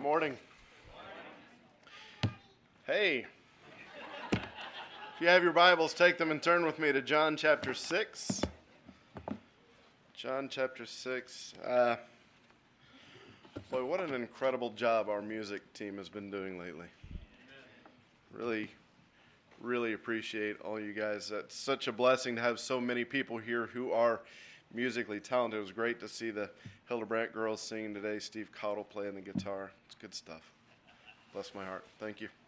morning. Hey, if you have your Bibles, take them and turn with me to John chapter 6. John chapter 6. Boy, what an incredible job our music team has been doing lately. Really appreciate all you guys. It's such a blessing to have so many people here who are musically talented. It was great to see the Hildebrandt girls singing today. Steve Cottle playing the guitar. It's good stuff. Bless my heart. Thank you.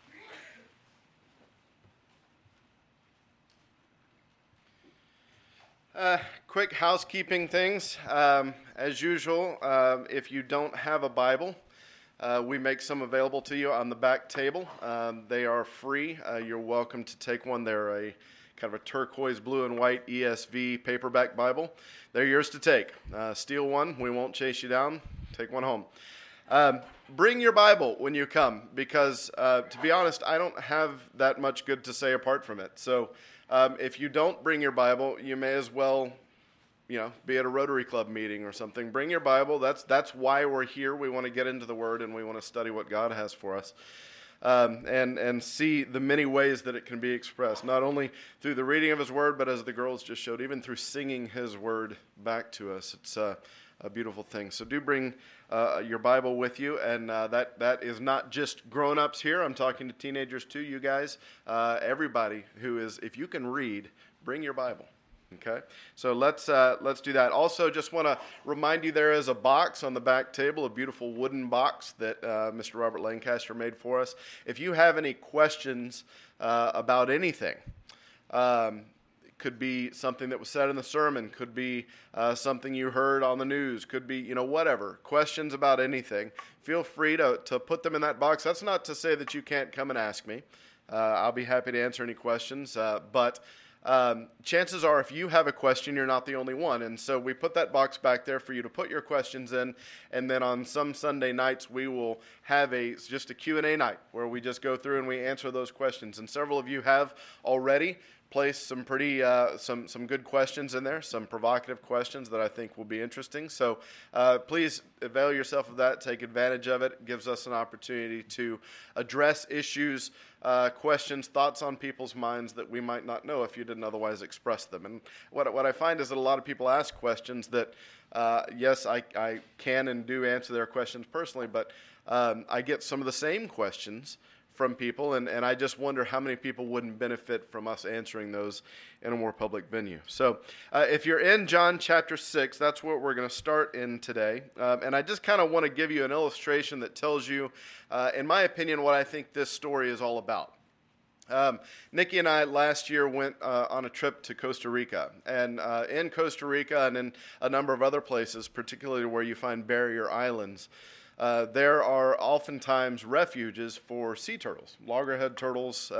Quick housekeeping things. As usual, if you don't have a Bible, we make some available to you on the back table. They are free. You're welcome to take one. They're a kind of a turquoise blue and white ESV paperback Bible. They're yours to take. Steal one. We won't chase you down. Take one home. Bring your Bible when you come because, to be honest, I don't have that much good to say apart from it. So if you don't bring your Bible, you may as well be at a Rotary Club meeting or something. Bring your Bible. That's why we're here. We want to get into the Word and we want to study what God has for us. And see the many ways that it can be expressed, not only through the reading of His Word, but as the girls just showed, even through singing His Word back to us. It's a beautiful thing. So do bring your Bible with you, and that is not just grown-ups here. I'm talking to teenagers too, you guys. Everybody who is, if you can read, bring your Bible. Okay, so let's do that. Also, just want to remind you there is a box on the back table, a beautiful wooden box that Mr. Robert Lancaster made for us. If you have any questions about anything, it could be something that was said in the sermon, could be something you heard on the news, could be whatever, questions about anything, feel free to put them in that box. That's not to say that you can't come and ask me. I'll be happy to answer any questions, but chances are if you have a question, you're not the only one. And so we put that box back there for you to put your questions in. And then on some Sunday nights, we will have just a Q&A night where we just go through and we answer those questions. And several of you have already placed some pretty some good questions in there, some provocative questions that I think will be interesting. So please avail yourself of that, take advantage of it. It gives us an opportunity to address issues, questions, thoughts on people's minds that we might not know if you didn't otherwise express them. And what I find is that a lot of people ask questions that, yes, I can and do answer their questions personally, but I get some of the same questions from people, and I just wonder how many people wouldn't benefit from us answering those in a more public venue. So if you're in John chapter 6, that's what we're going to start in today. And I just kind of want to give you an illustration that tells you, in my opinion, what I think this story is all about. Nikki and I last year went on a trip to Costa Rica, and in Costa Rica and in a number of other places, particularly where you find barrier islands, there are oftentimes refuges for sea turtles, loggerhead turtles,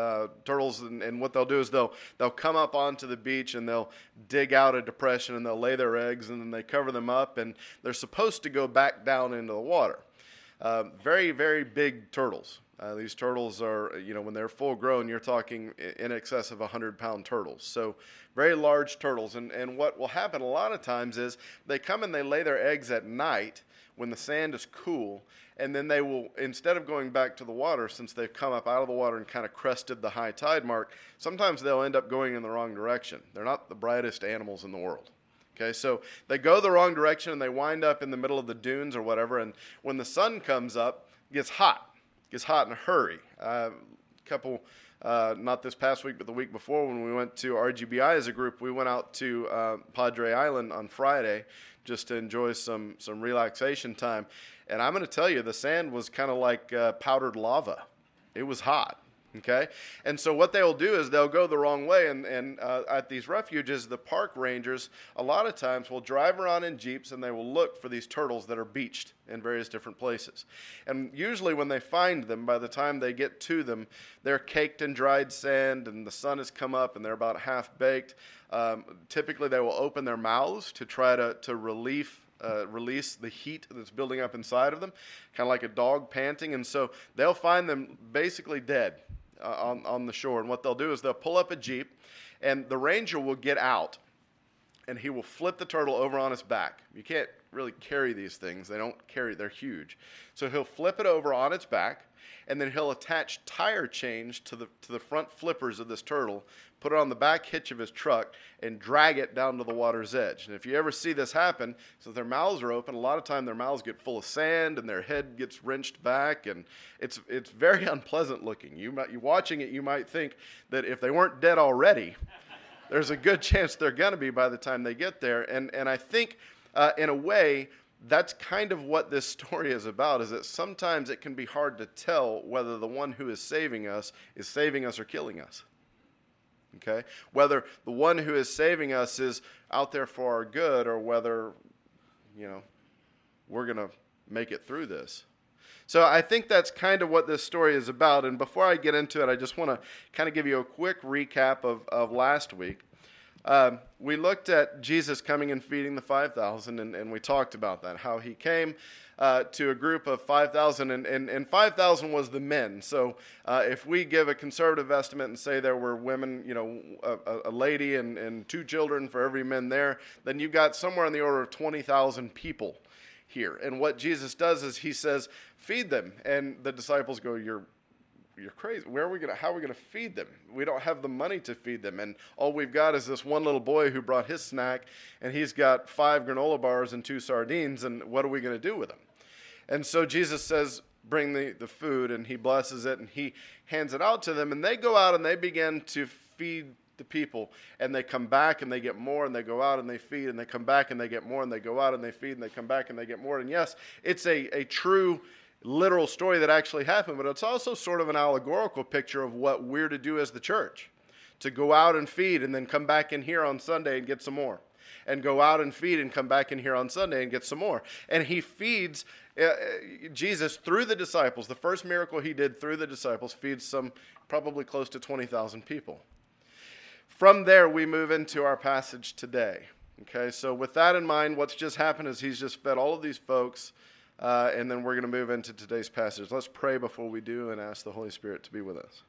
and what they'll do is they'll come up onto the beach and they'll dig out a depression and they'll lay their eggs and then they cover them up and they're supposed to go back down into the water. Very, very big turtles. These turtles are, when they're full grown, you're talking in excess of 100-pound turtles. So very large turtles. And what will happen a lot of times is they come and they lay their eggs at night when the sand is cool, and then they will, instead of going back to the water, since they've come up out of the water and kind of crested the high tide mark, sometimes they'll end up going in the wrong direction. They're not the brightest animals in the world. Okay, so they go the wrong direction and they wind up in the middle of the dunes or whatever, and when the sun comes up, it gets hot in a hurry. Not this past week, but the week before when we went to RGBI as a group, we went out to Padre Island on Friday just to enjoy some relaxation time. And I'm going to tell you, the sand was kind of like powdered lava. It was hot. Okay, and so what they'll do is they'll go the wrong way, and at these refuges, the park rangers a lot of times will drive around in jeeps and they will look for these turtles that are beached in various different places. And usually when they find them, by the time they get to them, they're caked in dried sand and the sun has come up and they're about half baked. Typically they will open their mouths to try to release the heat that's building up inside of them, kind of like a dog panting. And so they'll find them basically dead on the shore. And what they'll do is they'll pull up a jeep, and the ranger will get out, and he will flip the turtle over on his back. You can't really carry these things. They're huge. So he'll flip it over on its back, and then he'll attach tire chains to the front flippers of this turtle, put it on the back hitch of his truck, and drag it down to the water's edge. And if you ever see this happen, so their mouths are open, a lot of time their mouths get full of sand and their head gets wrenched back, and it's very unpleasant looking. You watching it, you might think that if they weren't dead already, there's a good chance they're going to be by the time they get there. And I think, in a way, that's kind of what this story is about, is that sometimes it can be hard to tell whether the one who is saving us or killing us. Okay? Whether the one who is saving us is out there for our good, or whether, we're going to make it through this. So I think that's kind of what this story is about. And before I get into it, I just want to kind of give you a quick recap of last week. We looked at Jesus coming and feeding the 5,000, and we talked about that, how he came to a group of 5,000, and 5,000 was the men. So if we give a conservative estimate and say there were women, a lady and 2 children for every man there, then you've got somewhere in the order of 20,000 people here. And what Jesus does is he says, feed them. And the disciples go, you're crazy. How are we going to feed them? We don't have the money to feed them. And all we've got is this one little boy who brought his snack, and he's got 5 granola bars and 2 sardines, and what are we going to do with them? And so Jesus says, bring the food, and he blesses it, and he hands it out to them, and they go out and they begin to feed the people, and they come back and they get more, and they go out and they feed, and they come back and they get more, and they go out and they feed, and they come back and they get more. And yes, it's a true literal story that actually happened, but it's also sort of an allegorical picture of what we're to do as the church, to go out and feed and then come back in here on Sunday and get some more, and go out and feed and come back in here on Sunday and get some more. And he feeds Jesus through the disciples. The first miracle he did through the disciples feeds some probably close to 20,000 people. From there, we move into our passage today. Okay, so with that in mind, what's just happened is he's just fed all of these folks, and then we're going to move into today's passage. Let's pray before we do and ask the Holy Spirit to be with us.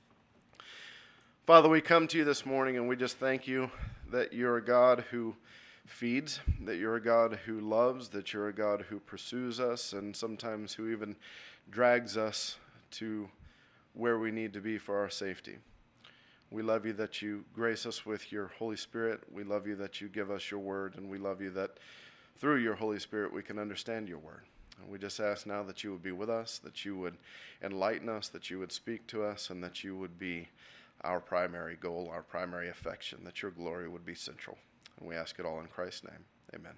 Father, we come to you this morning, and we just thank you that you're a God who feeds, that you're a God who loves, that you're a God who pursues us, and sometimes who even drags us to where we need to be for our safety. We love you that you grace us with your Holy Spirit. We love you that you give us your word, and we love you that through your Holy Spirit we can understand your word. And we just ask now that you would be with us, that you would enlighten us, that you would speak to us, and that you would be our primary goal, our primary affection, that your glory would be central. And we ask it all in Christ's name. Amen.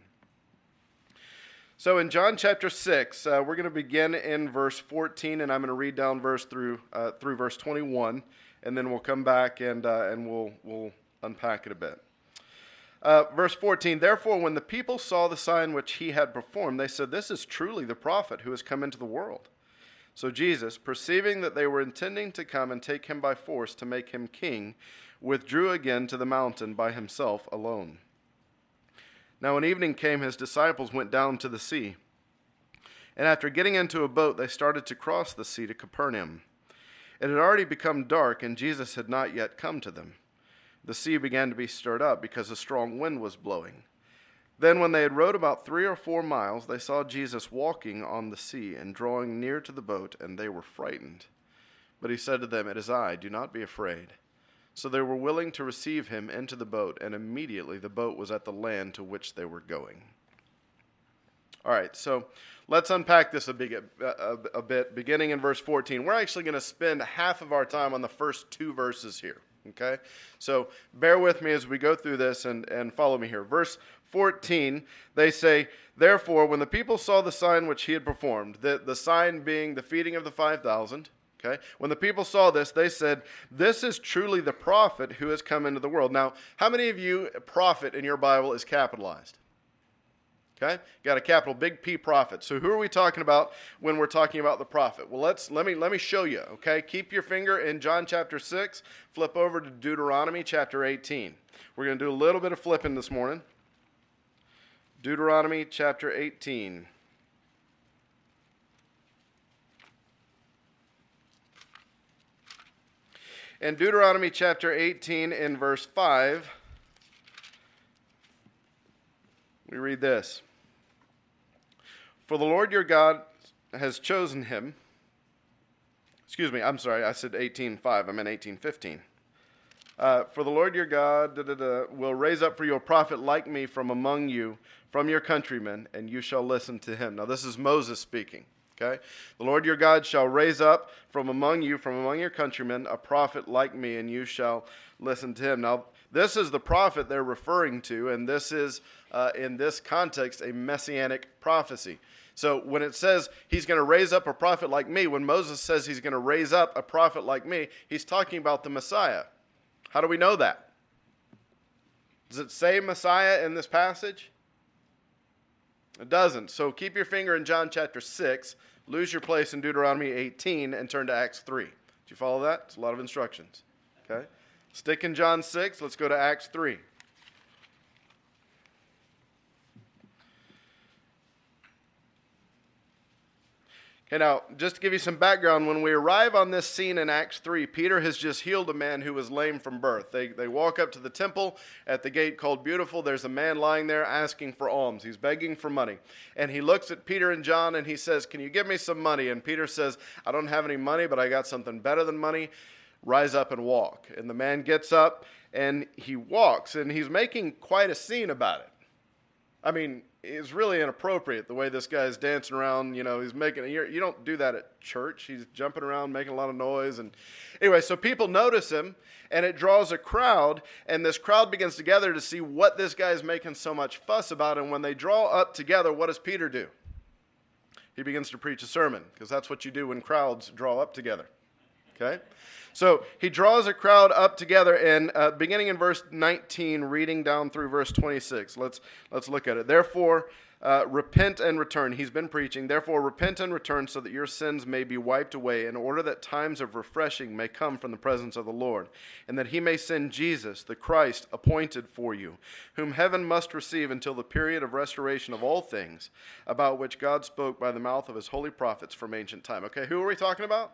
So in John chapter 6, we're going to begin in verse 14, and I'm going to read down through verse 21, and then we'll come back and we'll unpack it a bit. Verse 14, therefore, when the people saw the sign which he had performed, they said, this is truly the prophet who has come into the world. So Jesus, perceiving that they were intending to come and take him by force to make him king, withdrew again to the mountain by himself alone. Now when evening came, his disciples went down to the sea. And after getting into a boat, they started to cross the sea to Capernaum. It had already become dark, and Jesus had not yet come to them. The sea began to be stirred up because a strong wind was blowing. Then when they had rowed about 3 or 4 miles, they saw Jesus walking on the sea and drawing near to the boat, and they were frightened. But he said to them, it is I, do not be afraid. So they were willing to receive him into the boat, and immediately the boat was at the land to which they were going. All right, so let's unpack this a bit, beginning in verse 14. We're actually going to spend half of our time on the first 2 verses here, okay? So bear with me as we go through this and follow me here. Verse 14, they say, therefore, when the people saw the sign which he had performed, the sign being the feeding of the 5,000, okay? When the people saw this, they said, this is truly the prophet who has come into the world. Now, how many of you, prophet in your Bible is capitalized? Okay? Got a capital, big P, prophet. So who are we talking about when we're talking about the prophet? Well, let me show you, okay? Keep your finger in John chapter 6, flip over to Deuteronomy chapter 18. We're going to do a little bit of flipping this morning. Deuteronomy chapter 18. In Deuteronomy chapter 18 in verse 5, we read this. For the Lord your God has chosen him. Excuse me, I'm sorry, I said 18:5. I meant 18:15. For the Lord your God will raise up for you a prophet like me from among you, from your countrymen, and you shall listen to him. Now this is Moses speaking. Okay, the Lord your God shall raise up from among you, from among your countrymen, a prophet like me, and you shall listen to him. Now this is the prophet they're referring to, and this is in this context a messianic prophecy. So when it says he's going to raise up a prophet like me, when Moses says he's going to raise up a prophet like me, he's talking about the Messiah. How do we know that? Does it say Messiah in this passage? It doesn't. So keep your finger in John chapter 6, lose your place in Deuteronomy 18, and turn to Acts 3. Did you follow that? It's a lot of instructions. Okay? Stick in John 6. Let's go to Acts 3. Okay, now, just to give you some background, when we arrive on this scene in Acts 3, Peter has just healed a man who was lame from birth. They walk up to the temple at the gate called Beautiful. There's a man lying there asking for alms. He's begging for money. And he looks at Peter and John and he says, "Can you give me some money?" And Peter says, "I don't have any money, but I got something better than money. Rise up and walk." And the man gets up and he walks, and he's making quite a scene about it. I mean, it's really inappropriate the way this guy's dancing around. You know, he's making, you don't do that at church. He's jumping around, making a lot of noise. And anyway, so people notice him, and it draws a crowd, and this crowd begins to gather to see what this guy's making so much fuss about. And when they draw up together, what does Peter do? He begins to preach a sermon, because that's what you do when crowds draw up together. Okay? So he draws a crowd up together, and beginning in verse 19, reading down through verse 26, let's look at it. Therefore, repent and return. He's been preaching. Therefore, repent and return so that your sins may be wiped away, in order that times of refreshing may come from the presence of the Lord, and that he may send Jesus, the Christ, appointed for you, whom heaven must receive until the period of restoration of all things, about which God spoke by the mouth of his holy prophets from ancient time. Okay, who are we talking about?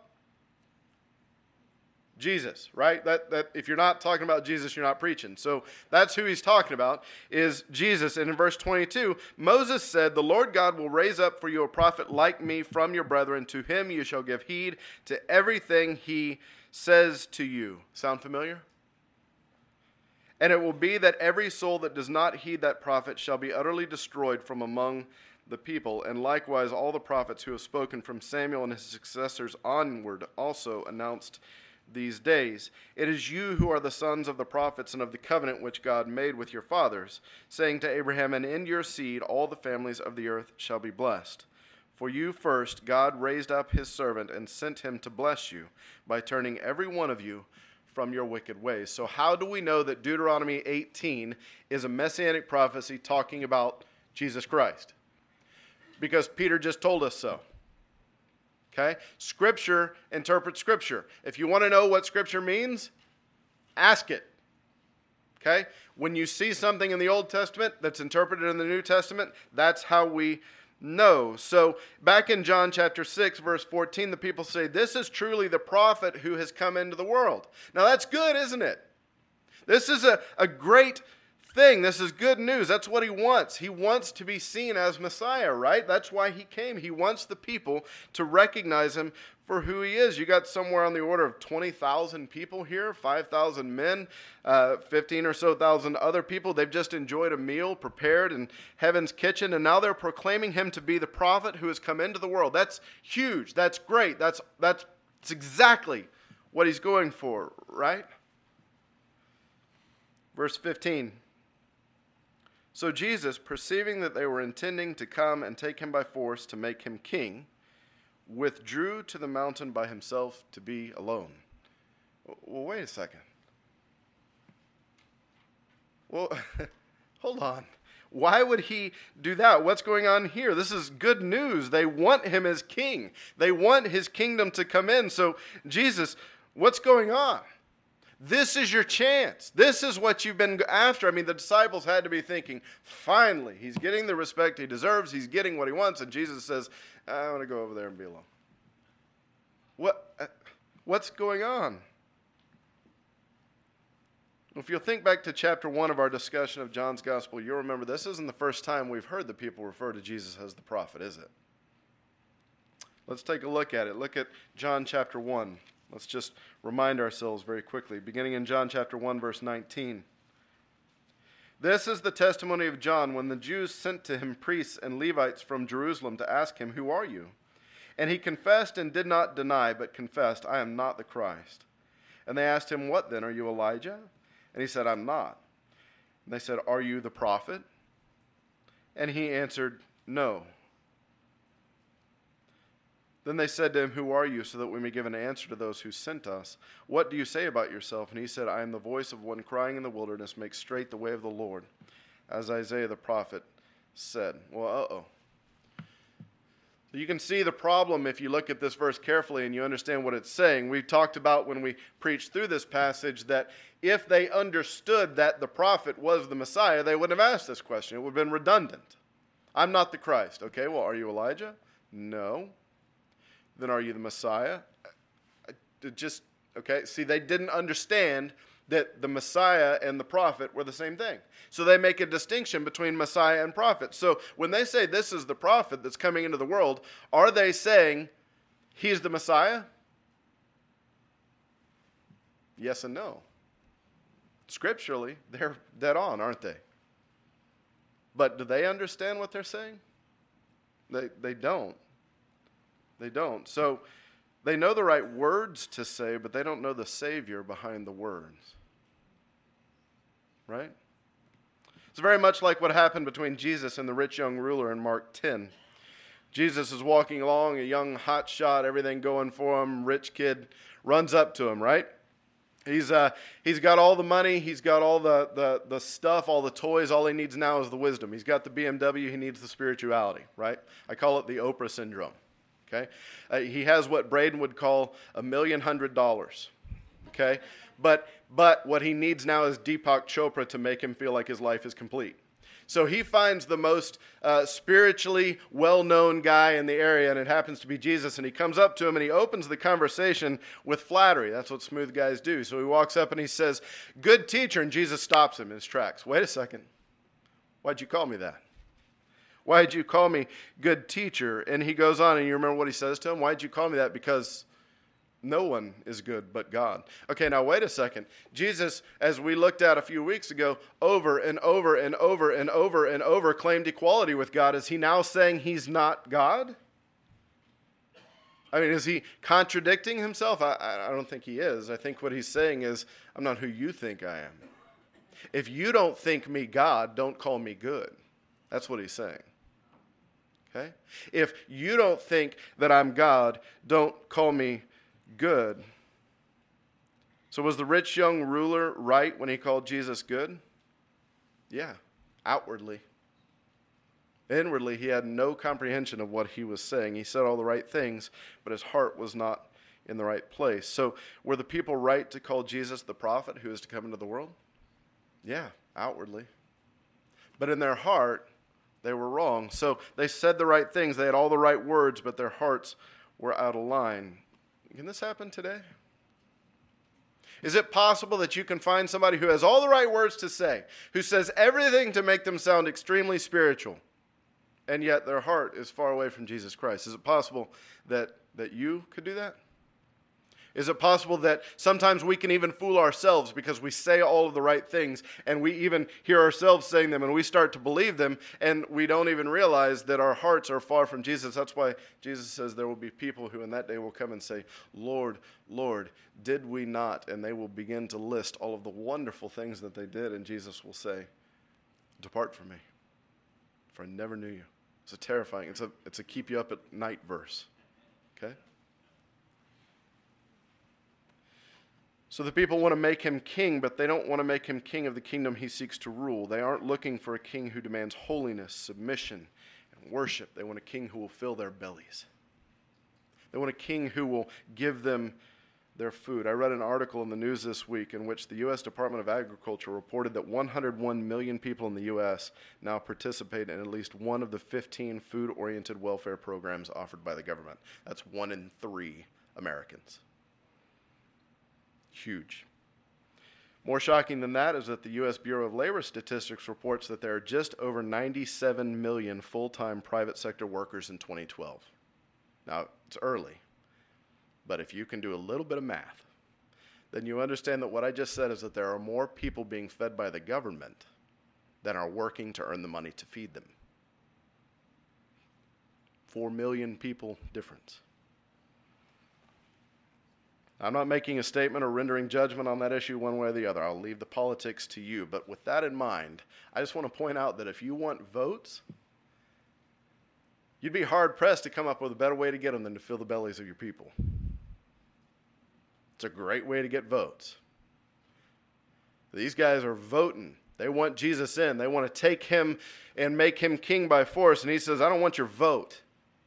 Jesus, right? That if you're not talking about Jesus, you're not preaching. So that's who he's talking about, is Jesus. And in verse 22, Moses said, "The Lord God will raise up for you a prophet like me from your brethren. To him you shall give heed to everything he says to you." Sound familiar? "And it will be that every soul that does not heed that prophet shall be utterly destroyed from among the people. And likewise all the prophets who have spoken from Samuel and his successors onward also announced these days. It is you who are the sons of the prophets and of the covenant which God made with your fathers, saying to Abraham, 'And in your seed all the families of the earth shall be blessed.' For you first God raised up his servant and sent him to bless you by turning every one of you from your wicked ways." So how do we know that Deuteronomy 18 is a messianic prophecy talking about Jesus Christ? Because Peter just told us so. Okay? Scripture interprets Scripture. If you want to know what Scripture means, ask it. Okay? When you see something in the Old Testament that's interpreted in the New Testament, that's how we know. So back in John chapter 6, verse 14, the people say, "This is truly the prophet who has come into the world." Now that's good, isn't it? This is a great thing. This is good news. That's what he wants. He wants to be seen as Messiah, right? That's why he came. He wants the people to recognize him for who he is. You got somewhere on the order of 20,000 people here, 5,000 men, 15 or so thousand other people. They've just enjoyed a meal prepared in heaven's kitchen, and now they're proclaiming him to be the prophet who has come into the world. That's huge. That's great. That's exactly what he's going for, right? Verse 15. "So Jesus, perceiving that they were intending to come and take him by force to make him king, withdrew to the mountain by himself to be alone." Well, wait a second. Well, hold on. Why would he do that? What's going on here? This is good news. They want him as king. They want his kingdom to come in. So, Jesus, what's going on? This is your chance. This is what you've been after. I mean, the disciples had to be thinking, finally, he's getting the respect he deserves. He's getting what he wants. And Jesus says, "I want to go over there and be alone." What's going on? If you'll think back to chapter 1 of our discussion of John's Gospel, you'll remember this isn't the first time we've heard the people refer to Jesus as the prophet, is it? Let's take a look at it. Look at John chapter 1. Let's just remind ourselves very quickly, beginning in John chapter 1, verse 19. This is the testimony of John when the Jews sent to him priests and Levites from Jerusalem to ask him, "Who are you?" And he confessed and did not deny, but confessed, "I am not the Christ." And they asked him, "What then? Are you Elijah?" And he said, "I'm not." And they said, "Are you the prophet?" And he answered, "No." Then they said to him, "Who are you, so that we may give an answer to those who sent us? What do you say about yourself?" And he said, "I am the voice of one crying in the wilderness, make straight the way of the Lord, as Isaiah the prophet said." Well, you can see the problem if you look at this verse carefully and you understand what it's saying. We talked about when we preached through this passage that if they understood that the prophet was the Messiah, they wouldn't have asked this question. It would have been redundant. I'm not the Christ. Okay, well, are you Elijah? No. Then are you the Messiah? See, they didn't understand that the Messiah and the prophet were the same thing. So they make a distinction between Messiah and prophet. So when they say this is the prophet that's coming into the world, are they saying he's the Messiah? Yes and no. Scripturally, they're dead on, aren't they? But do they understand what they're saying? They don't. They don't. So they know the right words to say, but they don't know the Savior behind the words. Right? It's very much like what happened between Jesus and the rich young ruler in Mark 10. Jesus is walking along, a young hotshot, everything going for him, rich kid runs up to him, right? He's got all the money, he's got all the stuff, all the toys. All he needs now is the wisdom. He's got the BMW, he needs the spirituality, right? I call it the Oprah syndrome. Okay, he has what Braden would call $1,100,000. Okay, but what he needs now is Deepak Chopra to make him feel like his life is complete. So he finds the most spiritually well-known guy in the area, and it happens to be Jesus, and he comes up to him, and he opens the conversation with flattery. That's what smooth guys do. So he walks up, and he says, "Good teacher," and Jesus stops him in his tracks. "Wait a second. Why'd you call me that? Why'd you call me good teacher?" And he goes on, and you remember what he says to him? "Why'd you call me that? Because no one is good but God." Okay, now wait a second. Jesus, as we looked at a few weeks ago, over and over and over and over and over claimed equality with God. Is he now saying he's not God? I mean, is he contradicting himself? I don't think he is. I think what he's saying is, I'm not who you think I am. If you don't think me God, don't call me good. That's what he's saying. Okay? If you don't think that I'm God, don't call me good. So was the rich young ruler right when he called Jesus good? Yeah, outwardly. Inwardly, he had no comprehension of what he was saying. He said all the right things, but his heart was not in the right place. So were the people right to call Jesus the prophet who is to come into the world? Yeah, outwardly. But in their heart, they were wrong. So they said the right things. They had all the right words, but their hearts were out of line. Can this happen today? Is it possible that you can find somebody who has all the right words to say, who says everything to make them sound extremely spiritual, and yet their heart is far away from Jesus Christ? Is it possible that you could do that? Is it possible that sometimes we can even fool ourselves because we say all of the right things and we even hear ourselves saying them and we start to believe them and we don't even realize that our hearts are far from Jesus? That's why Jesus says there will be people who in that day will come and say, "Lord, Lord, did we not?" And they will begin to list all of the wonderful things that they did, and Jesus will say, "Depart from me, for I never knew you." It's a terrifying, it's a keep you up at night verse. Okay? So the people want to make him king, but they don't want to make him king of the kingdom he seeks to rule. They aren't looking for a king who demands holiness, submission, and worship. They want a king who will fill their bellies. They want a king who will give them their food. I read an article in the news this week in which the U.S. Department of Agriculture reported that 101 million people in the U.S. now participate in at least one of the 15 food-oriented welfare programs offered by the government. That's 1 in 3 Americans. Huge. More shocking than that is that the U.S. Bureau of Labor Statistics reports that there are just over 97 million full-time private sector workers in 2012. Now, it's early, but if you can do a little bit of math, then you understand that what I just said is that there are more people being fed by the government than are working to earn the money to feed them. 4 million people difference. I'm not making a statement or rendering judgment on that issue one way or the other. I'll leave the politics to you. But with that in mind, I just want to point out that if you want votes, you'd be hard-pressed to come up with a better way to get them than to fill the bellies of your people. It's a great way to get votes. These guys are voting. They want Jesus in. They want to take him and make him king by force. And he says, I don't want your vote.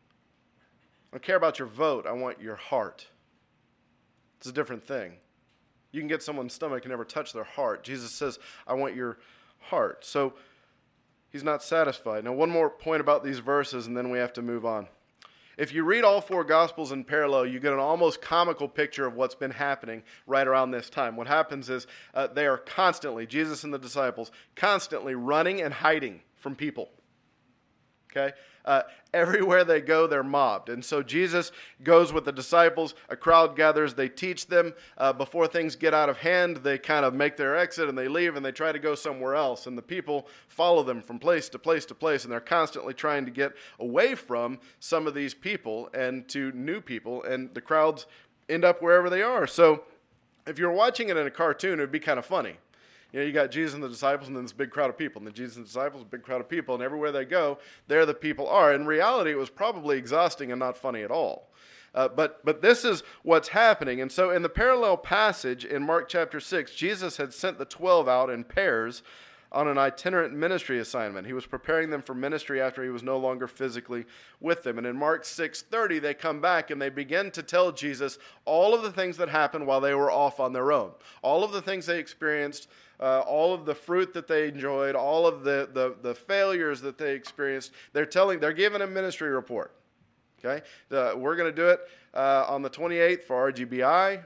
I don't care about your vote. I want your heart. It's a different thing. You can get someone's stomach and never touch their heart. Jesus says, I want your heart. So he's not satisfied. Now, one more point about these verses, and then we have to move on. If you read all four Gospels in parallel, you get an almost comical picture of what's been happening right around this time. What happens is they are constantly, Jesus and the disciples, constantly running and hiding from people. Okay? Everywhere they go, they're mobbed. And so Jesus goes with the disciples. A crowd gathers. They teach them. Before things get out of hand, they kind of make their exit and they leave and they try to go somewhere else. And the people follow them from place to place to place. And they're constantly trying to get away from some of these people and to new people. And the crowds end up wherever they are. So if you're watching it in a cartoon, it would be kind of funny. You know, you got Jesus and the disciples and then this big crowd of people. And then Jesus and the disciples, a big crowd of people. And everywhere they go, there the people are. In reality, it was probably exhausting and not funny at all. But this is what's happening. And so in the parallel passage in Mark chapter 6, Jesus had sent the 12 out in pairs on an itinerant ministry assignment. He was preparing them for ministry after he was no longer physically with them. And in Mark 6:30, they come back and they begin to tell Jesus all of the things that happened while they were off on their own. All of the things they experienced, all of the fruit that they enjoyed, all of the failures that they experienced. They're giving a ministry report. Okay, we're going to do it on the 28th for RGBI.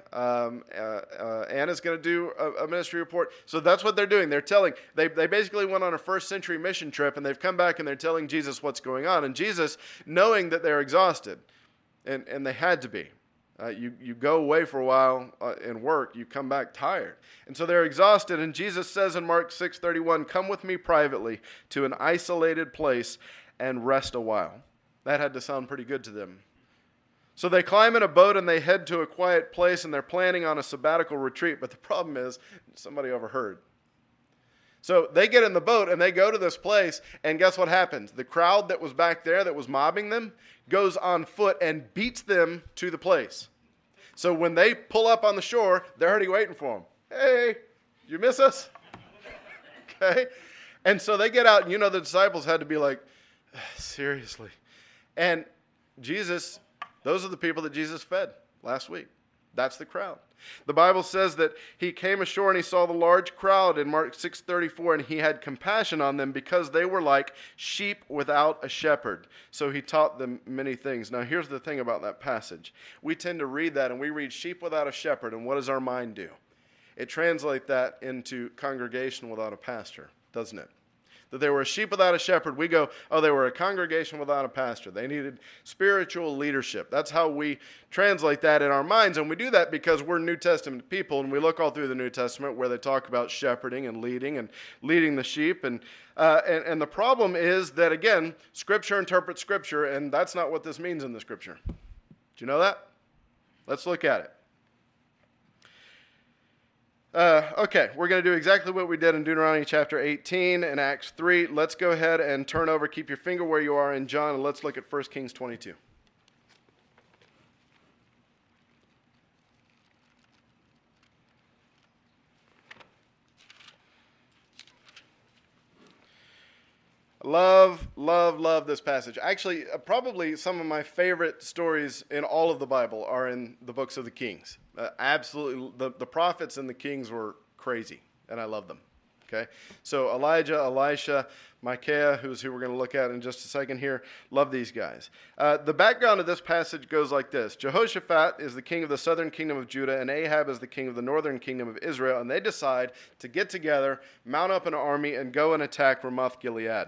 Anna's going to do a ministry report. So that's what they're doing. They basically went on a first century mission trip, and they've come back and they're telling Jesus what's going on. And Jesus, knowing that they're exhausted, and they had to be. You go away for a while and work, you come back tired. And so they're exhausted, and Jesus says in Mark 6:31, come with me privately to an isolated place and rest a while. That had to sound pretty good to them. So they climb in a boat and they head to a quiet place, and they're planning on a sabbatical retreat. But the problem is, somebody overheard. So they get in the boat and they go to this place, and guess what happens? The crowd that was back there that was mobbing them goes on foot and beats them to the place. So when they pull up on the shore, they're already waiting for them. Hey, you miss us? Okay. And so they get out, and the disciples had to be like, seriously. And Jesus, those are the people that Jesus fed last week. That's the crowd. The Bible says that he came ashore and he saw the large crowd in Mark 6:34, and he had compassion on them because they were like sheep without a shepherd. So he taught them many things. Now here's the thing about that passage. We tend to read that and we read sheep without a shepherd, and what does our mind do? It translates that into congregation without a pastor, doesn't it? That they were a sheep without a shepherd, we go, oh, they were a congregation without a pastor. They needed spiritual leadership. That's how we translate that in our minds. And we do that because we're New Testament people, and we look all through the New Testament where they talk about shepherding and leading the sheep. And the problem is that, again, Scripture interprets Scripture, and that's not what this means in the Scripture. Do you know that? Let's look at it. Okay, we're going to do exactly what we did in Deuteronomy chapter 18 and Acts 3. Let's go ahead and turn over, keep your finger where you are in John, and let's look at 1 Kings 22. Love this passage. Actually, probably some of my favorite stories in all of the Bible are in the books of the Kings. Absolutely, the prophets and the kings were crazy, and I love them. Okay, so Elijah, Elisha, Micaiah, who we're going to look at in just a second here, love these guys. The background of this passage goes like this. Jehoshaphat is the king of the southern kingdom of Judah, and Ahab is the king of the northern kingdom of Israel, and they decide to get together, mount up an army, and go and attack Ramoth Gilead.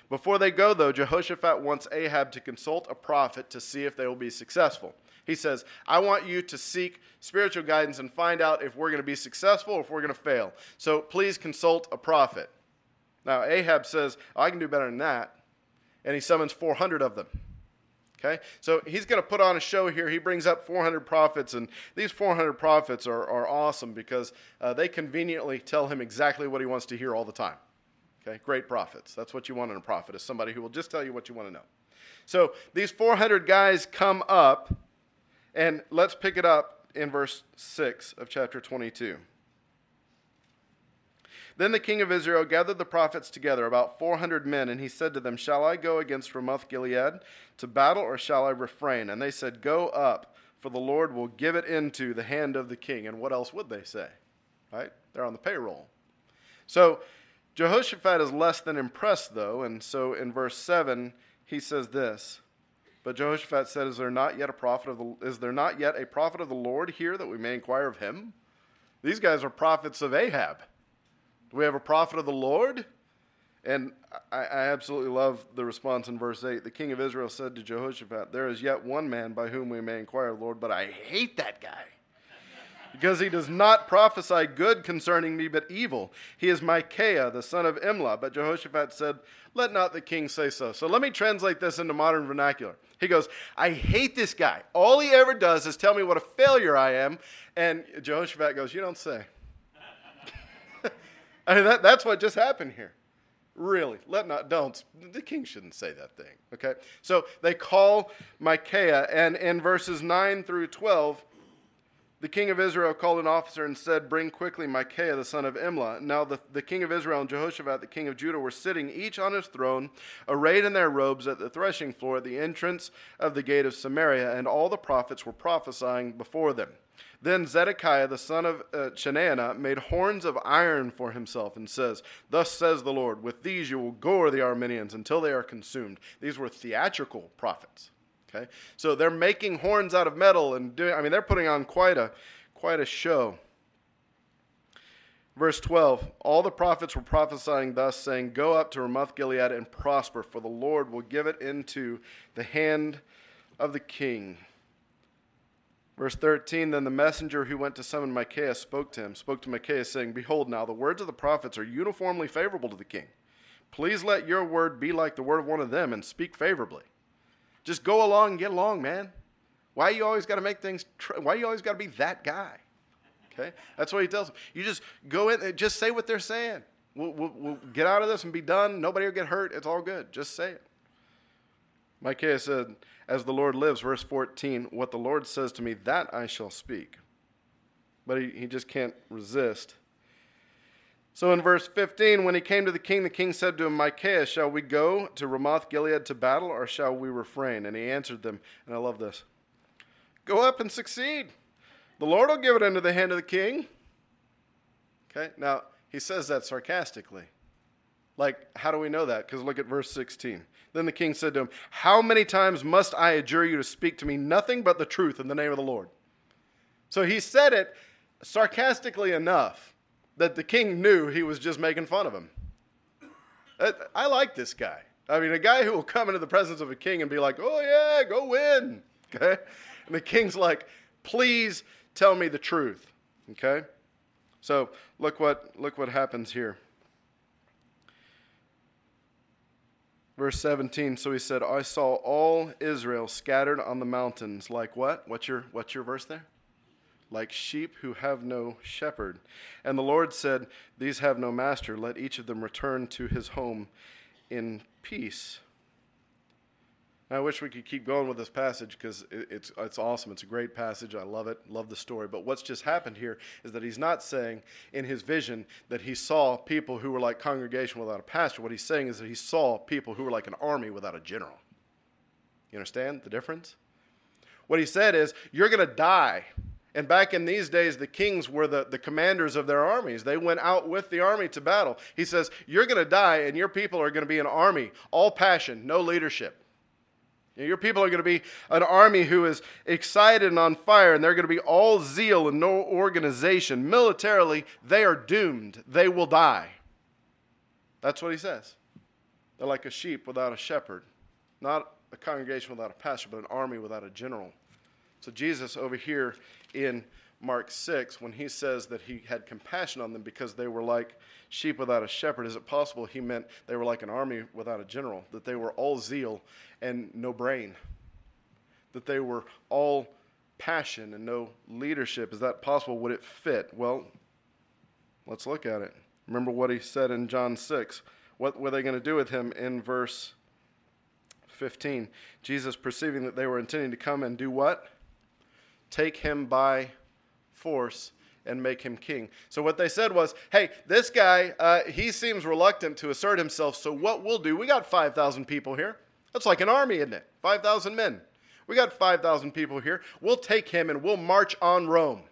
Before they go, though, Jehoshaphat wants Ahab to consult a prophet to see if they will be successful. He says, I want you to seek spiritual guidance and find out if we're going to be successful or if we're going to fail. So please consult a prophet. Now, Ahab says, I can do better than that. And he summons 400 of them. Okay? So he's going to put on a show here. He brings up 400 prophets, and these 400 prophets are awesome because they conveniently tell him exactly what he wants to hear all the time. Okay? Great prophets. That's what you want in a prophet, is somebody who will just tell you what you want to know. So these 400 guys come up, and let's pick it up in verse 6 of chapter 22. Then the king of Israel gathered the prophets together, about 400 men, and he said to them, Shall I go against Ramoth-Gilead to battle, or shall I refrain? And they said, Go up, for the Lord will give it into the hand of the king. And what else would they say? Right? They're on the payroll. So Jehoshaphat is less than impressed, though, and so in verse 7, he says this, But Jehoshaphat said, Is there not yet a prophet of the Lord here that we may inquire of him? These guys are prophets of Ahab. Do we have a prophet of the Lord? And I absolutely love the response in verse 8. The king of Israel said to Jehoshaphat, There is yet one man by whom we may inquire of the Lord, but I hate that guy, because he does not prophesy good concerning me, but evil. He is Micaiah, the son of Imlah. But Jehoshaphat said, Let not the king say so. So let me translate this into modern vernacular. He goes, I hate this guy. All he ever does is tell me what a failure I am. And Jehoshaphat goes, You don't say. I mean, that's what just happened here. Really, the king shouldn't say that thing, okay? So they call Micaiah, and in verses 9 through 12, the king of Israel called an officer and said, Bring quickly Micaiah, the son of Imlah. Now the king of Israel and Jehoshaphat, the king of Judah, were sitting each on his throne, arrayed in their robes at the threshing floor at the entrance of the gate of Samaria, and all the prophets were prophesying before them. Then Zedekiah, the son of Chenaanah, made horns of iron for himself and says, Thus says the Lord, with these you will gore the Arameans until they are consumed. These were theatrical prophets. Okay, so they're making horns out of metal and they're putting on quite a show. Verse 12, all the prophets were prophesying thus, saying, Go up to Ramoth-Gilead and prosper, for the Lord will give it into the hand of the king. Verse 13, then the messenger who went to summon Micaiah spoke to Micaiah, saying, Behold, now the words of the prophets are uniformly favorable to the king. Please let your word be like the word of one of them and speak favorably. Just go along and get along, man. Why you always got to make things, why you always got to be that guy? Okay, that's what he tells them. You just go in and just say what they're saying. We'll get out of this and be done. Nobody will get hurt. It's all good. Just say it. Micaiah said, as the Lord lives, verse 14, what the Lord says to me, that I shall speak. But he just can't resist. So in verse 15, when he came to the king said to him, Micaiah, shall we go to Ramoth-Gilead to battle, or shall we refrain? And he answered them, and I love this, go up and succeed. The Lord will give it into the hand of the king. Okay, now he says that sarcastically. Like, how do we know that? Because look at verse 16. Then the king said to him, how many times must I adjure you to speak to me nothing but the truth in the name of the Lord? So he said it sarcastically enough that the king knew he was just making fun of him. I like this guy. I mean, a guy who will come into the presence of a king and be like, oh yeah, go win. Okay? And the king's like, please tell me the truth. Okay? So look what happens here. Verse 17, so he said, I saw all Israel scattered on the mountains like what? What's your verse there? Like sheep who have no shepherd. And the Lord said, these have no master. Let each of them return to his home in peace. I wish we could keep going with this passage because it's awesome. It's a great passage. I love it. Love the story. But what's just happened here is that he's not saying in his vision that he saw people who were like congregation without a pastor. What he's saying is that he saw people who were like an army without a general. You understand the difference? What he said is, you're going to die. And back in these days, the kings were the commanders of their armies. They went out with the army to battle. He says, you're going to die and your people are going to be an army, all passion, no leadership. Your people are going to be an army who is excited and on fire, and they're going to be all zeal and no organization. Militarily, they are doomed. They will die. That's what he says. They're like a sheep without a shepherd. Not a congregation without a pastor, but an army without a general. So Jesus over here in Mark 6, when he says that he had compassion on them because they were like sheep without a shepherd, is it possible he meant they were like an army without a general? That they were all zeal and no brain? That they were all passion and no leadership? Is that possible? Would it fit? Well, let's look at it. Remember what he said in John 6. What were they going to do with him in verse 15? Jesus, perceiving that they were intending to come and do what? Take him by force and make him king. So what they said was, hey, this guy, he seems reluctant to assert himself, so what we'll do, we got 5,000 people here. That's like an army, isn't it? 5,000 men. We got 5,000 people here. We'll take him and we'll march on Rome.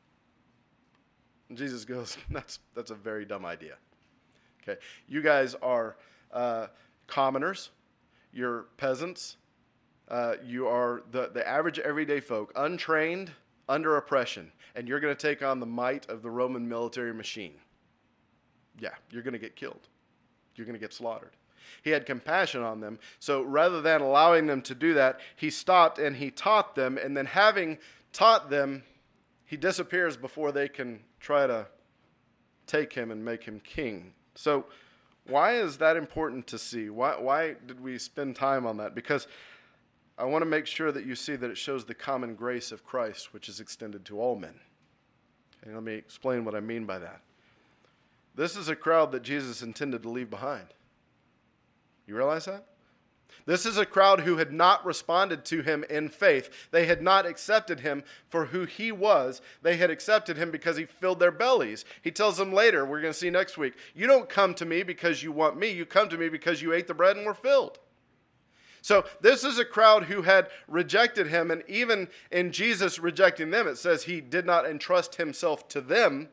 And Jesus goes, that's a very dumb idea. Okay, you guys are commoners. You're peasants. You are the average everyday folk, untrained, under oppression, and you're going to take on the might of the Roman military machine. Yeah, you're going to get killed. You're going to get slaughtered. He had compassion on them, so rather than allowing them to do that, he stopped and he taught them, and then having taught them, he disappears before they can try to take him and make him king. So why is that important to see? Why did we spend time on that? Because I want to make sure that you see that it shows the common grace of Christ, which is extended to all men. And let me explain what I mean by that. This is a crowd that Jesus intended to leave behind. You realize that? This is a crowd who had not responded to him in faith. They had not accepted him for who he was. They had accepted him because he filled their bellies. He tells them later, we're going to see next week, you don't come to me because you want me. You come to me because you ate the bread and were filled. So this is a crowd who had rejected him, and even in Jesus rejecting them, it says he did not entrust himself to them.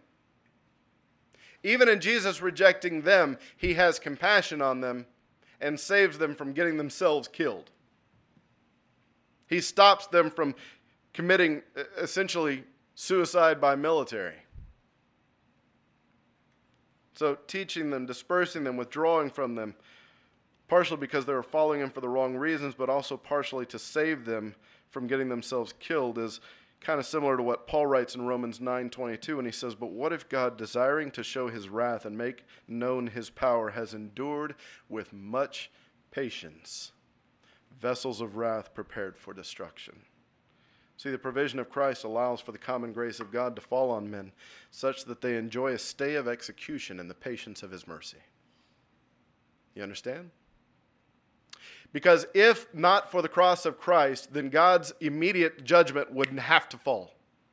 Even in Jesus rejecting them, he has compassion on them and saves them from getting themselves killed. He stops them from committing essentially suicide by military. So teaching them, dispersing them, withdrawing from them, partially because they were following him for the wrong reasons, but also partially to save them from getting themselves killed, is kind of similar to what Paul writes in Romans 9:22, and he says, but what if God, desiring to show his wrath and make known his power, has endured with much patience vessels of wrath prepared for destruction? See, the provision of Christ allows for the common grace of God to fall on men such that they enjoy a stay of execution in the patience of his mercy. You understand? Because if not for the cross of Christ, then God's immediate judgment wouldn't have to fall.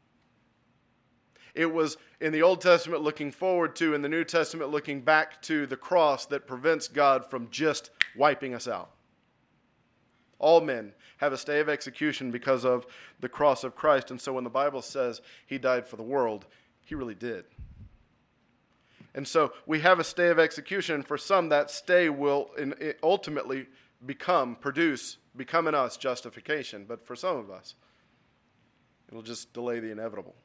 It was in the Old Testament looking forward to, in the New Testament looking back to the cross that prevents God from just wiping us out. All men have a stay of execution because of the cross of Christ. And so when the Bible says he died for the world, he really did. And so we have a stay of execution. For some, that stay will ultimately become in us justification. But for some of us, it'll just delay the inevitable.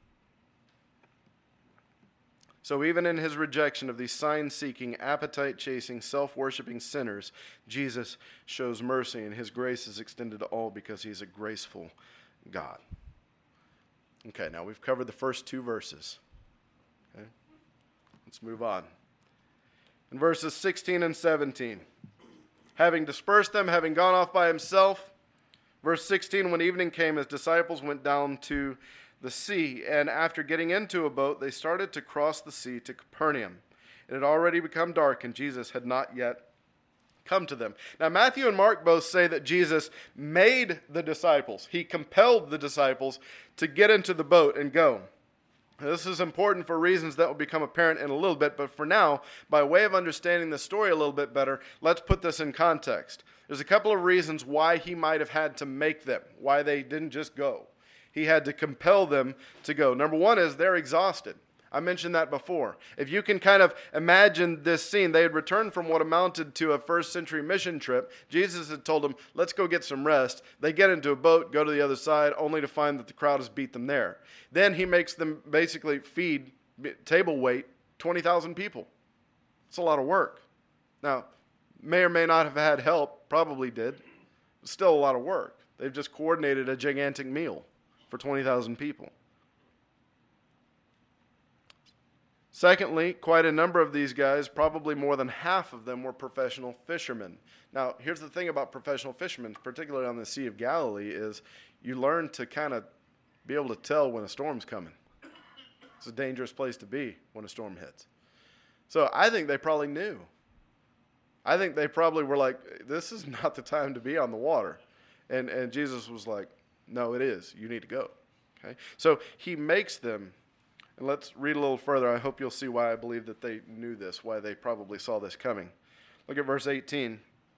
So even in his rejection of these sign-seeking, appetite-chasing, self-worshiping sinners, Jesus shows mercy, and his grace is extended to all because he's a graceful God. Okay, now we've covered the first two verses. Okay, let's move on. In verses 16 and 17, having dispersed them, having gone off by himself, verse 16, when evening came, his disciples went down to the sea, and after getting into a boat, they started to cross the sea to Capernaum. It had already become dark, and Jesus had not yet come to them. Now, Matthew and Mark both say that Jesus made the disciples. He compelled the disciples to get into the boat and go. This is important for reasons that will become apparent in a little bit, but for now, by way of understanding the story a little bit better, let's put this in context. There's a couple of reasons why he might have had to make them, why they didn't just go. He had to compel them to go. Number one is they're exhausted. I mentioned that before. If you can kind of imagine this scene, they had returned from what amounted to a first century mission trip. Jesus had told them, let's go get some rest. They get into a boat, go to the other side, only to find that the crowd has beat them there. Then he makes them basically feed, table weight, 20,000 people. It's a lot of work. Now, may or may not have had help, probably did. Still a lot of work. They've just coordinated a gigantic meal for 20,000 people. Secondly, quite a number of these guys, probably more than half of them, were professional fishermen. Now, here's the thing about professional fishermen, particularly on the Sea of Galilee, is you learn to kind of be able to tell when a storm's coming. It's a dangerous place to be when a storm hits. So I think they probably knew. I think they probably were like, this is not the time to be on the water. And Jesus was like, no, it is. You need to go. Okay? So he makes them, and let's read a little further. I hope you'll see why I believe that they knew this, why they probably saw this coming. Look at verse 18.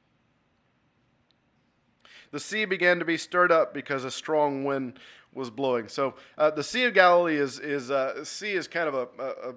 The sea began to be stirred up because a strong wind was blowing. So the Sea of Galilee is kind of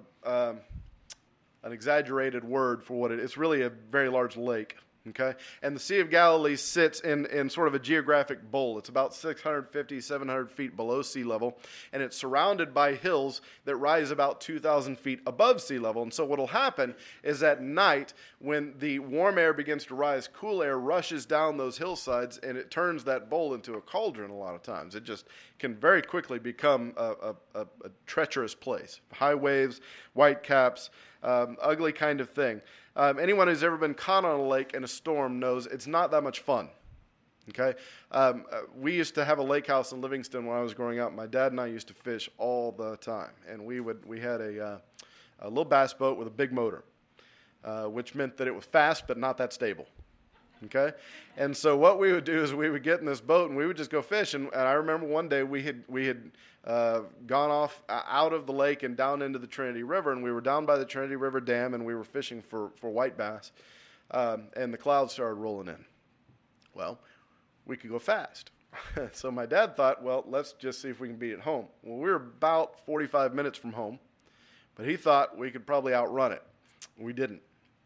an exaggerated word for what it is. It's really a very large lake. Okay, and the Sea of Galilee sits in sort of a geographic bowl. It's about 650, 700 feet below sea level, and it's surrounded by hills that rise about 2,000 feet above sea level. And so what will happen is at night, when the warm air begins to rise, cool air rushes down those hillsides, and it turns that bowl into a cauldron a lot of times. It just can very quickly become a treacherous place. High waves, white caps, ugly kind of thing. Anyone who's ever been caught on a lake in a storm knows it's not that much fun. Okay, we used to have a lake house in Livingston when I was growing up. My dad and I used to fish all the time, and we had a little bass boat with a big motor, which meant that it was fast but not that stable. Okay, and so what we would do is we would get in this boat and we would just go fish. And I remember one day we had gone off out of the lake and down into the Trinity River, and we were down by the Trinity River Dam, and we were fishing for white bass, and the clouds started rolling in. Well, we could go fast. So my dad thought, well, let's just see if we can beat it home. Well, we were about 45 minutes from home, but he thought we could probably outrun it. We didn't.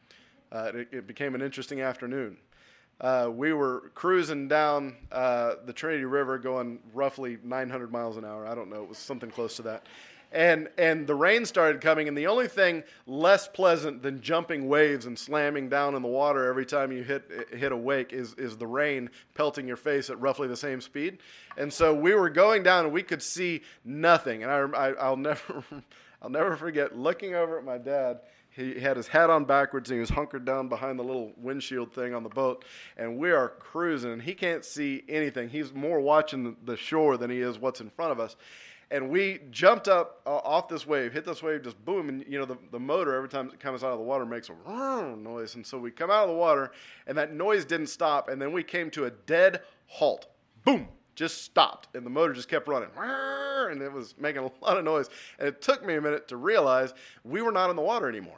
It became an interesting afternoon. We were cruising down the Trinity River going roughly 900 miles an hour. I don't know. It was something close to that. And the rain started coming, and the only thing less pleasant than jumping waves and slamming down in the water every time you hit a wake is the rain pelting your face at roughly the same speed. And so we were going down, and we could see nothing. And I'll never forget looking over at my dad. He had his hat on backwards, and he was hunkered down behind the little windshield thing on the boat, and we are cruising, and he can't see anything. He's more watching the shore than he is what's in front of us. And we jumped up off this wave, hit this wave, just boom, and the motor, every time it comes out of the water, makes a noise. And so we come out of the water, and that noise didn't stop, and then we came to a dead halt. Boom! Just stopped, and the motor just kept running, and it was making a lot of noise. And it took me a minute to realize we were not in the water anymore.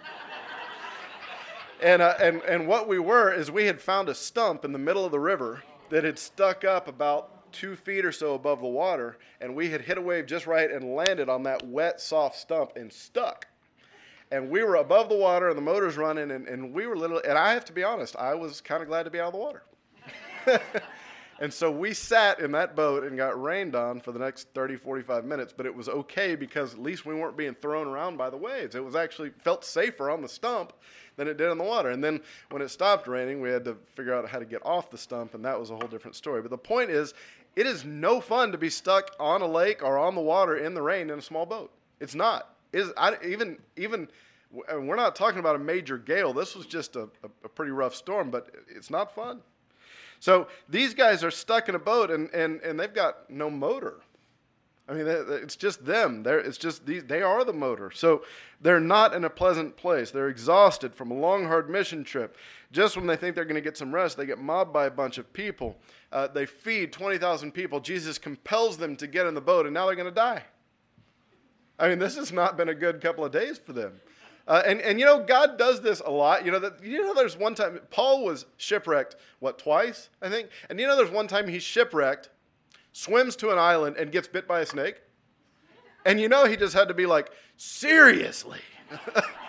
And what we were is we had found a stump in the middle of the river that had stuck up about 2 feet or so above the water, and we had hit a wave just right and landed on that wet, soft stump and stuck. And we were above the water, and the motor's running, and we were and I have to be honest, I was kind of glad to be out of the water. And so we sat in that boat and got rained on for the next 30, 45 minutes, but it was okay because at least we weren't being thrown around by the waves. It was actually felt safer on the stump than it did in the water. And then when it stopped raining, we had to figure out how to get off the stump, and that was a whole different story. But the point is, it is no fun to be stuck on a lake or on the water in the rain in a small boat. It's not. Even we're not talking about a major gale. This was just a pretty rough storm, but it's not fun. So these guys are stuck in a boat, and they've got no motor. I mean, it's just them. They are the motor. So they're not in a pleasant place. They're exhausted from a long, hard mission trip. Just when they think they're going to get some rest, they get mobbed by a bunch of people. They feed 20,000 people. Jesus compels them to get in the boat, and now they're going to die. I mean, this has not been a good couple of days for them. And God does this a lot. There's one time, Paul was shipwrecked, twice, I think? And there's one time he's shipwrecked, swims to an island, and gets bit by a snake. And he just had to be like, seriously?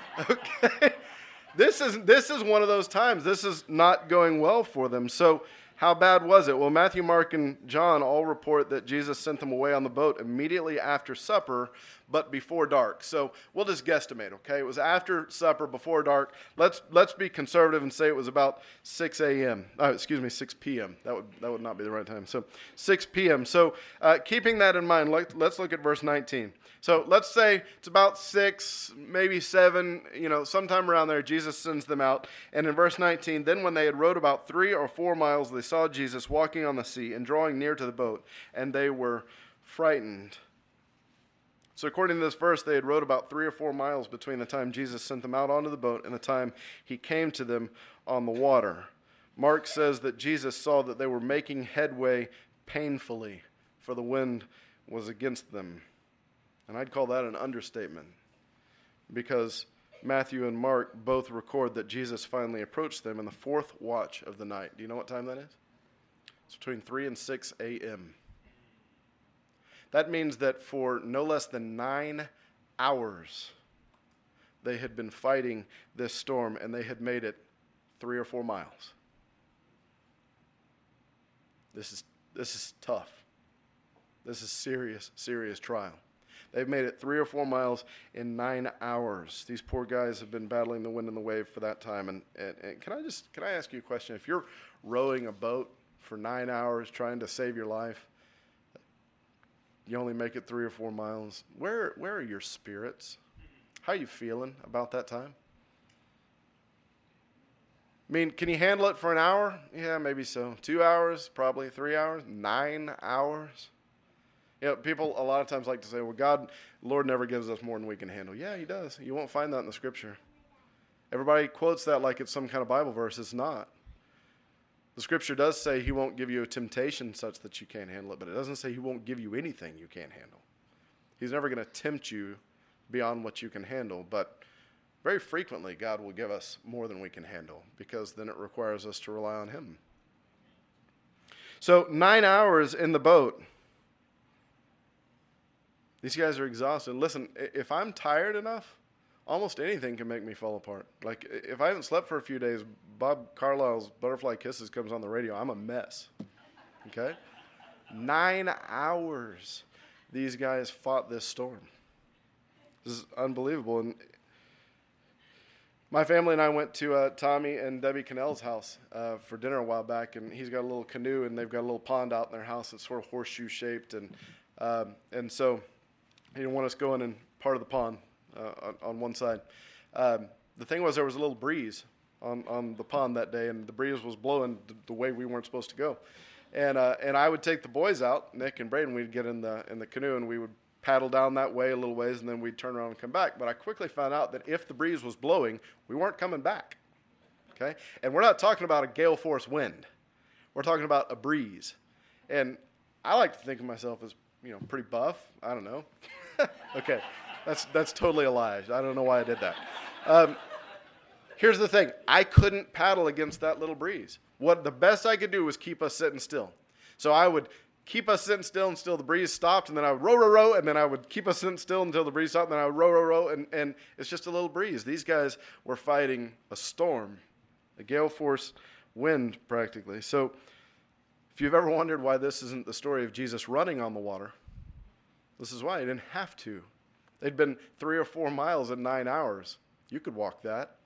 Okay? This is one of those times. This is not going well for them. So How bad was it? Well, Matthew, Mark, and John all report that Jesus sent them away on the boat immediately after supper, but before dark. So we'll just guesstimate, okay? It was after supper, before dark. Let's be conservative and say it was about 6 a.m. 6 p.m. That would not be the right time. So 6 p.m. So keeping that in mind, let's look at verse 19. So let's say it's about 6, maybe 7, sometime around there, Jesus sends them out. And in verse 19, then when they had rowed about 3 or 4 miles, they saw Jesus walking on the sea and drawing near to the boat, and they were frightened. So according to this verse, they had rowed about 3 or 4 miles between the time Jesus sent them out onto the boat and the time he came to them on the water. Mark says that Jesus saw that they were making headway painfully, for the wind was against them. And I'd call that an understatement, because Matthew and Mark both record that Jesus finally approached them in the 4th watch of the night. Do you know what time that is? It's between 3 and 6 a.m. That means that for no less than 9 hours, they had been fighting this storm, and they had made it 3 or 4 miles. This is tough. This is serious, serious trial. They've made it 3 or 4 miles in 9 hours. These poor guys have been battling the wind and the wave for that time. And can I ask you a question? If you're rowing a boat for 9 hours trying to save your life, you only make it 3 or 4 miles. Where are your spirits? How are you feeling about that time? I mean, can you handle it for an hour? Yeah, maybe so. 2 hours, probably 3 hours, 9 hours. People a lot of times like to say, well, Lord never gives us more than we can handle. Yeah, he does. You won't find that in the scripture. Everybody quotes that like it's some kind of Bible verse. It's not. The scripture does say he won't give you a temptation such that you can't handle it, but it doesn't say he won't give you anything you can't handle. He's never going to tempt you beyond what you can handle, but very frequently God will give us more than we can handle, because then it requires us to rely on him. So 9 hours in the boat. These guys are exhausted. Listen, if I'm tired enough, almost anything can make me fall apart. Like, if I haven't slept for a few days, Bob Carlyle's Butterfly Kisses comes on the radio. I'm a mess. Okay? 9 hours these guys fought this storm. This is unbelievable. And my family and I went to Tommy and Debbie Cannell's house for dinner a while back, and he's got a little canoe, and they've got a little pond out in their house that's sort of horseshoe-shaped. And so he didn't want us going in part of the pond on one side. The thing was, there was a little breeze on the pond that day, and the breeze was blowing the way we weren't supposed to go. And I would take the boys out, Nick and Braden. We'd get in the canoe, and we would paddle down that way a little ways, and then we'd turn around and come back. But I quickly found out that if the breeze was blowing, we weren't coming back. Okay? And we're not talking about a gale force wind. We're talking about a breeze. And I like to think of myself as, pretty buff. I don't know. Okay, that's totally a lie. I don't know why I did that. Here's the thing. I couldn't paddle against that little breeze. The best I could do was keep us sitting still. So I would keep us sitting still until the breeze stopped, and then I would row, and then I would keep us sitting still until the breeze stopped, and then I would row, and it's just a little breeze. These guys were fighting a storm, a gale force wind practically. So if you've ever wondered why this isn't the story of Jesus running on the water, this is why. He didn't have to. They'd been 3 or 4 miles in 9 hours. You could walk that.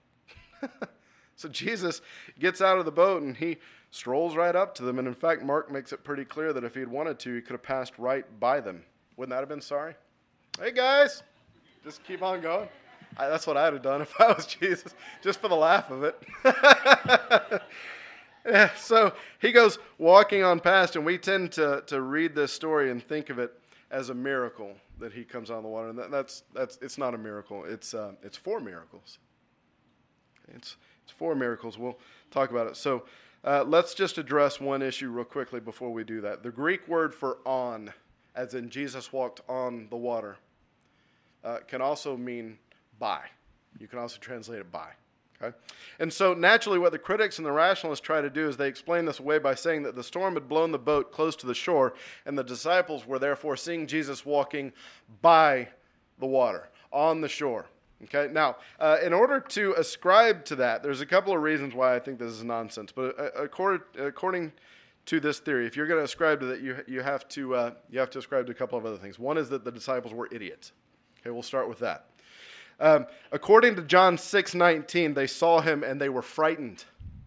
So Jesus gets out of the boat, and he strolls right up to them. And in fact, Mark makes it pretty clear that if he had wanted to, he could have passed right by them. Wouldn't that have been sorry? Hey, guys, just keep on going. That's what I'd have done if I was Jesus, just for the laugh of it. Yeah, so he goes walking on past, and we tend to read this story and think of it as a miracle that he comes on the water. And it's not a miracle. It's 4 miracles. It's 4 miracles. We'll talk about it. So let's just address one issue real quickly before we do that. The Greek word for on, as in Jesus walked on the water, can also mean by. You can also translate it by. Okay? And so naturally what the critics and the rationalists try to do is they explain this away by saying that the storm had blown the boat close to the shore, and the disciples were therefore seeing Jesus walking by the water, on the shore. Okay? Now, in order to ascribe to that, there's a couple of reasons why I think this is nonsense. But according to this theory. If you're going to ascribe to that, you have to ascribe to a couple of other things. One is that the disciples were idiots. Okay, we'll start with that. According to John 6:19, they saw him and they were frightened.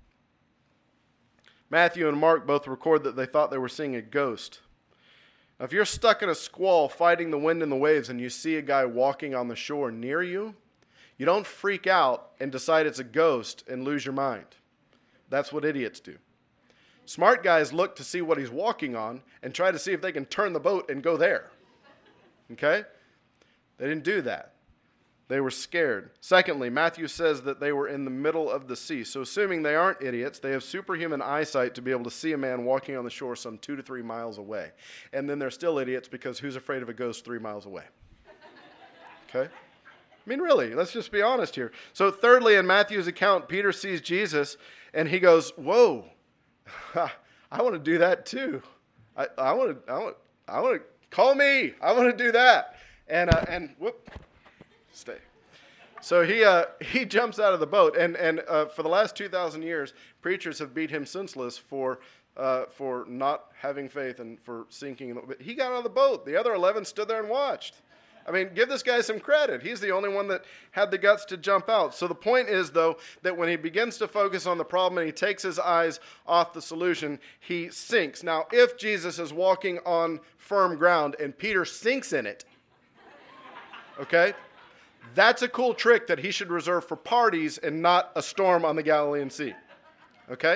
Matthew and Mark both record that they thought they were seeing a ghost. Now, if you're stuck in a squall fighting the wind and the waves and you see a guy walking on the shore near you, you don't freak out and decide it's a ghost and lose your mind. That's what idiots do. Smart guys look to see what he's walking on and try to see if they can turn the boat and go there. Okay? They didn't do that. They were scared. Secondly, Matthew says that they were in the middle of the sea. So assuming they aren't idiots, they have superhuman eyesight to be able to see a man walking on the shore some 2 to 3 miles away. And then they're still idiots because who's afraid of a ghost 3 miles away? Okay? I mean, really, let's just be honest here. So thirdly, in Matthew's account, Peter sees Jesus and he goes, whoa, I want to do that too. I want to call me. I want to do that. And whoop. Stay. So he jumps out of the boat, and for the last 2,000 years, preachers have beat him senseless for not having faith and for sinking. But he got out of the boat. The other 11 stood there and watched. I mean, give this guy some credit. He's the only one that had the guts to jump out. So the point is, though, that when he begins to focus on the problem and he takes his eyes off the solution, he sinks. Now, if Jesus is walking on firm ground and Peter sinks in it, okay? That's a cool trick that he should reserve for parties and not a storm on the Galilean Sea. Okay?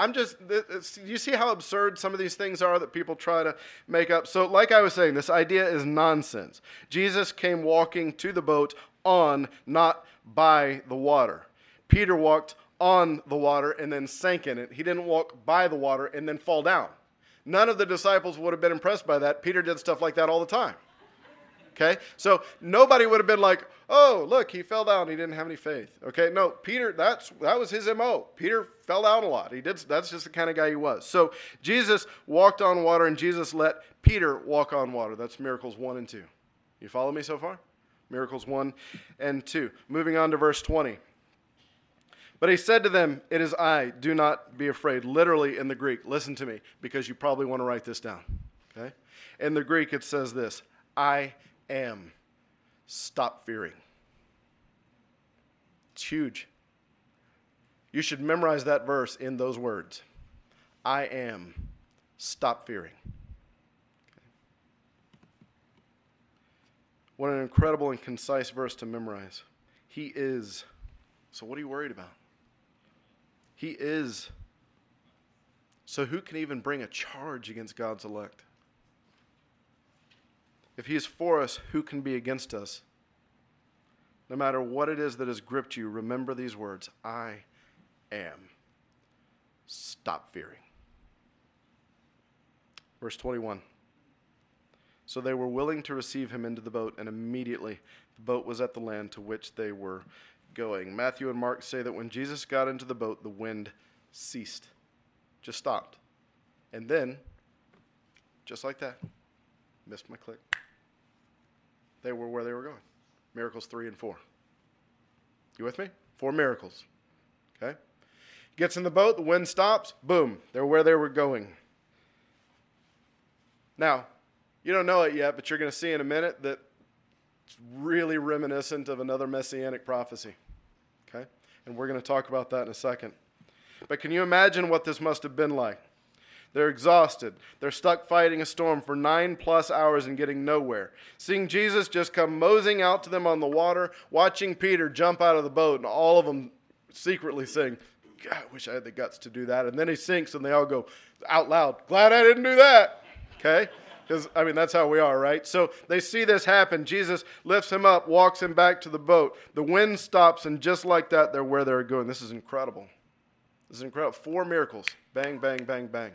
You see how absurd some of these things are that people try to make up? So like I was saying, this idea is nonsense. Jesus came walking to the boat on, not by the water. Peter walked on the water and then sank in it. He didn't walk by the water and then fall down. None of the disciples would have been impressed by that. Peter did stuff like that all the time. Okay, so nobody would have been like, oh, look, he fell down. He didn't have any faith. Okay, no, Peter, that was his MO. Peter fell down a lot. That's just the kind of guy he was. So Jesus walked on water, and Jesus let Peter walk on water. That's miracles 1 and 2. You follow me so far? Miracles 1 and 2. Moving on to verse 20. But he said to them, it is I, do not be afraid. Literally in the Greek, listen to me, because you probably want to write this down. Okay? In the Greek, it says this, I am. Stop fearing. It's huge. You should memorize that verse in those words. I am. Stop fearing. Okay. What an incredible and concise verse to memorize. He is. So what are you worried about? He is. So who can even bring a charge against God's elect? If he is for us, who can be against us? No matter what it is that has gripped you, remember these words. I am. Stop fearing. Verse 21. So they were willing to receive him into the boat, and immediately the boat was at the land to which they were going. Matthew and Mark say that when Jesus got into the boat, the wind ceased. Just stopped. And then, just like that, missed my click. They were where they were going. Miracles 3 and 4. You with me? 4 miracles. Okay? Gets in the boat, the wind stops, boom, they're where they were going. Now, you don't know it yet, but you're going to see in a minute that it's really reminiscent of another messianic prophecy. Okay? And we're going to talk about that in a second. But can you imagine what this must have been like? They're exhausted. They're stuck fighting a storm for 9+ hours and getting nowhere. Seeing Jesus just come moseying out to them on the water, watching Peter jump out of the boat, and all of them secretly saying, God, I wish I had the guts to do that. And then he sinks, and they all go out loud, glad I didn't do that. Okay? Because, that's how we are, right? So they see this happen. Jesus lifts him up, walks him back to the boat. The wind stops, and just like that, they're where they're going. This is incredible. This is incredible. 4 miracles. Bang, bang, bang, bang.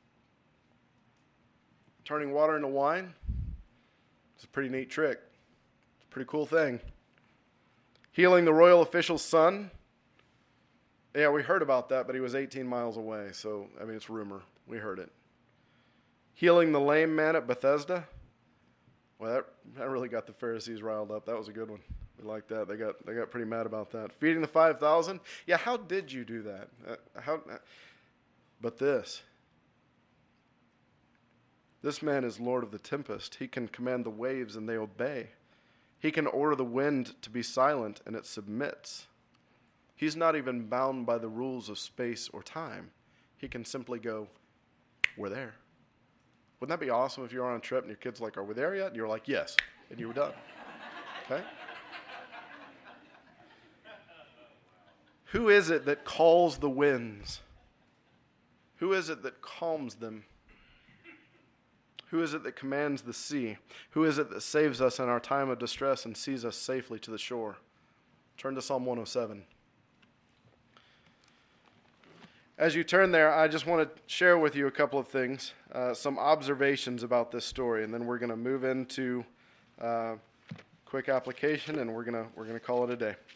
Turning water into wine, it's a pretty neat trick. It's a pretty cool thing. Healing the royal official's son. Yeah, we heard about that, but he was 18 miles away. So, it's rumor. We heard it. Healing the lame man at Bethesda. Well, that really got the Pharisees riled up. That was a good one. We liked that. They got pretty mad about that. Feeding the 5,000. Yeah, how did you do that? But this. This man is Lord of the tempest. He can command the waves and they obey. He can order the wind to be silent and it submits. He's not even bound by the rules of space or time. He can simply go, we're there. Wouldn't that be awesome if you're on a trip and your kid's like, are we there yet? And you're like, yes. And you were done. Okay? Who is it that calls the winds? Who is it that calms them? Who is it that commands the sea? Who is it that saves us in our time of distress and sees us safely to the shore? Turn to Psalm 107. As you turn there, I just want to share with you a couple of things, some observations about this story, and then we're going to move into quick application, and we're going to call it a day.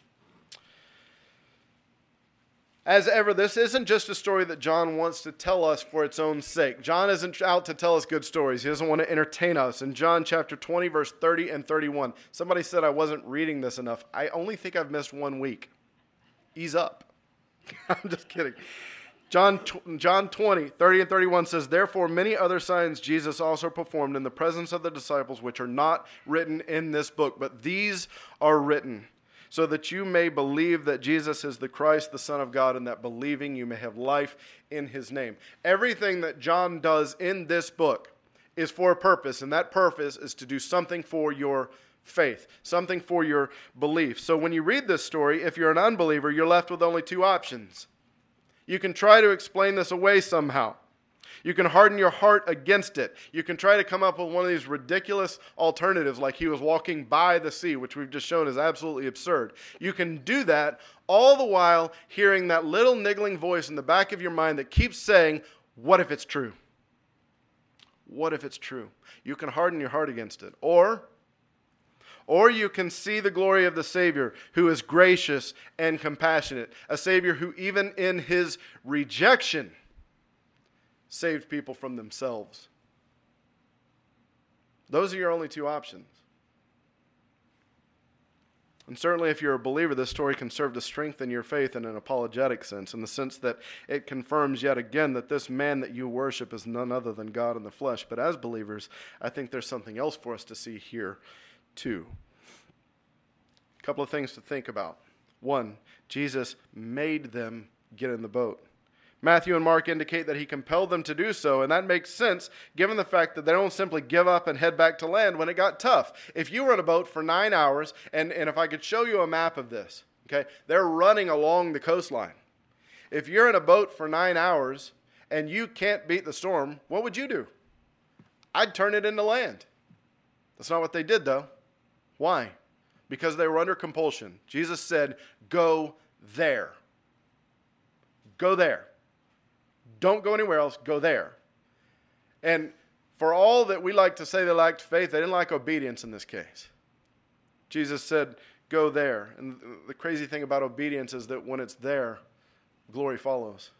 As ever, this isn't just a story that John wants to tell us for its own sake. John isn't out to tell us good stories. He doesn't want to entertain us. In John chapter 20, verse 30 and 31, somebody said I wasn't reading this enough. I only think I've missed 1 week. Ease up. I'm just kidding. John 20, 30 and 31 says, therefore many other signs Jesus also performed in the presence of the disciples, which are not written in this book, but these are written, so that you may believe that Jesus is the Christ, the Son of God, and that believing you may have life in his name. Everything that John does in this book is for a purpose, and that purpose is to do something for your faith, something for your belief. So when you read this story, if you're an unbeliever, you're left with only two options. You can try to explain this away somehow. You can harden your heart against it. You can try to come up with one of these ridiculous alternatives like he was walking by the sea, which we've just shown is absolutely absurd. You can do that all the while hearing that little niggling voice in the back of your mind that keeps saying, what if it's true? What if it's true? You can harden your heart against it. Or you can see the glory of the Savior who is gracious and compassionate. A Savior who even in his rejection saved people from themselves. Those are your only two options. And certainly if you're a believer, this story can serve to strengthen your faith in an apologetic sense, in the sense that it confirms yet again that this man that you worship is none other than God in the flesh. But as believers, I think there's something else for us to see here too. A couple of things to think about. One, Jesus made them get in the boat. Matthew and Mark indicate that he compelled them to do so, and that makes sense given the fact that they don't simply give up and head back to land when it got tough. If you were in a boat for 9 hours, and if I could show you a map of this, okay, they're running along the coastline. If you're in a boat for 9 hours and you can't beat the storm, what would you do? I'd turn it into land. That's not what they did, though. Why? Because they were under compulsion. Jesus said, go there. Go there. Don't go anywhere else, go there. And for all that we like to say they lacked faith, they didn't lack obedience in this case. Jesus said, go there. And the crazy thing about obedience is that when it's there, glory follows.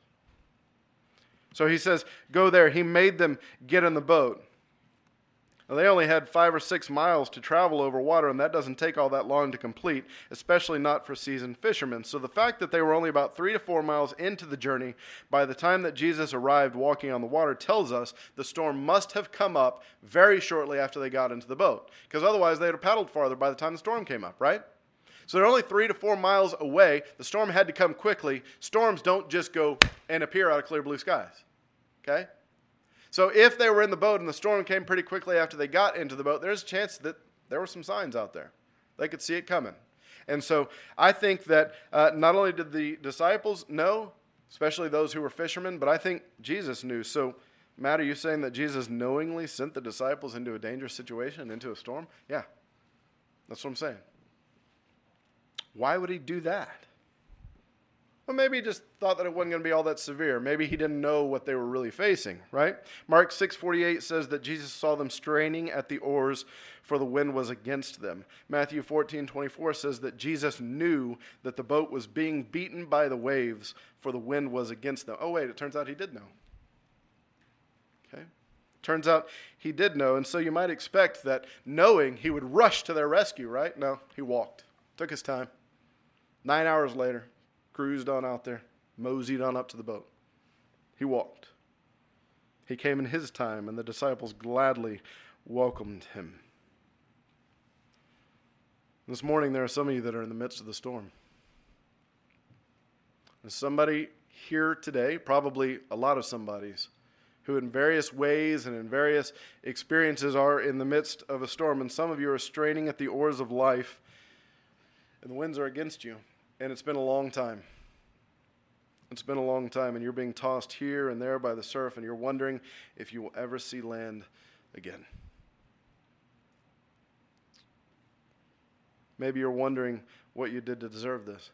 So he says, go there. He made them get in the boat. Now, they only had 5 or 6 miles to travel over water, and that doesn't take all that long to complete, especially not for seasoned fishermen. So the fact that they were only about 3 to 4 miles into the journey by the time that Jesus arrived walking on the water tells us the storm must have come up very shortly after they got into the boat, because otherwise they would have paddled farther by the time the storm came up, right? So they're only 3 to 4 miles away. The storm had to come quickly. Storms don't just go and appear out of clear blue skies, okay? So if they were in the boat and the storm came pretty quickly after they got into the boat, there's a chance that there were some signs out there. They could see it coming. And so I think that not only did the disciples know, especially those who were fishermen, but I think Jesus knew. So, Matt, are you saying that Jesus knowingly sent the disciples into a dangerous situation, into a storm? Yeah, that's what I'm saying. Why would he do that? Well, maybe he just thought that it wasn't going to be all that severe. Maybe he didn't know what they were really facing, right? Mark 6:48 says that Jesus saw them straining at the oars, for the wind was against them. Matthew 14:24 says that Jesus knew that the boat was being beaten by the waves, for the wind was against them. Oh, wait, it turns out he did know. Okay? Turns out he did know, and so you might expect that knowing he would rush to their rescue, right? No, he walked. Took his time. 9 hours later, cruised on out there, moseyed on up to the boat. He walked. He came in his time, and the disciples gladly welcomed him. This morning, there are some of you that are in the midst of the storm. There's somebody here today, probably a lot of somebodies, who in various ways and in various experiences are in the midst of a storm. And some of you are straining at the oars of life, and the winds are against you. And it's been a long time. It's been a long time, and you're being tossed here and there by the surf, and you're wondering if you will ever see land again. Maybe you're wondering what you did to deserve this.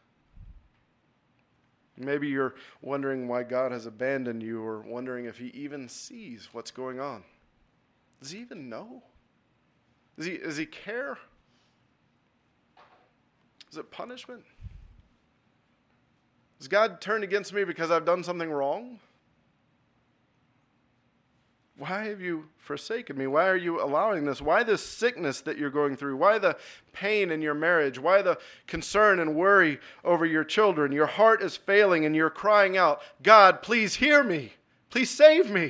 Maybe you're wondering why God has abandoned you, or wondering if he even sees what's going on. Does he even know? Does he care? Is it punishment? Has God turned against me because I've done something wrong? Why have you forsaken me? Why are you allowing this? Why this sickness that you're going through? Why the pain in your marriage? Why the concern and worry over your children? Your heart is failing and you're crying out, God, please hear me. Please save me.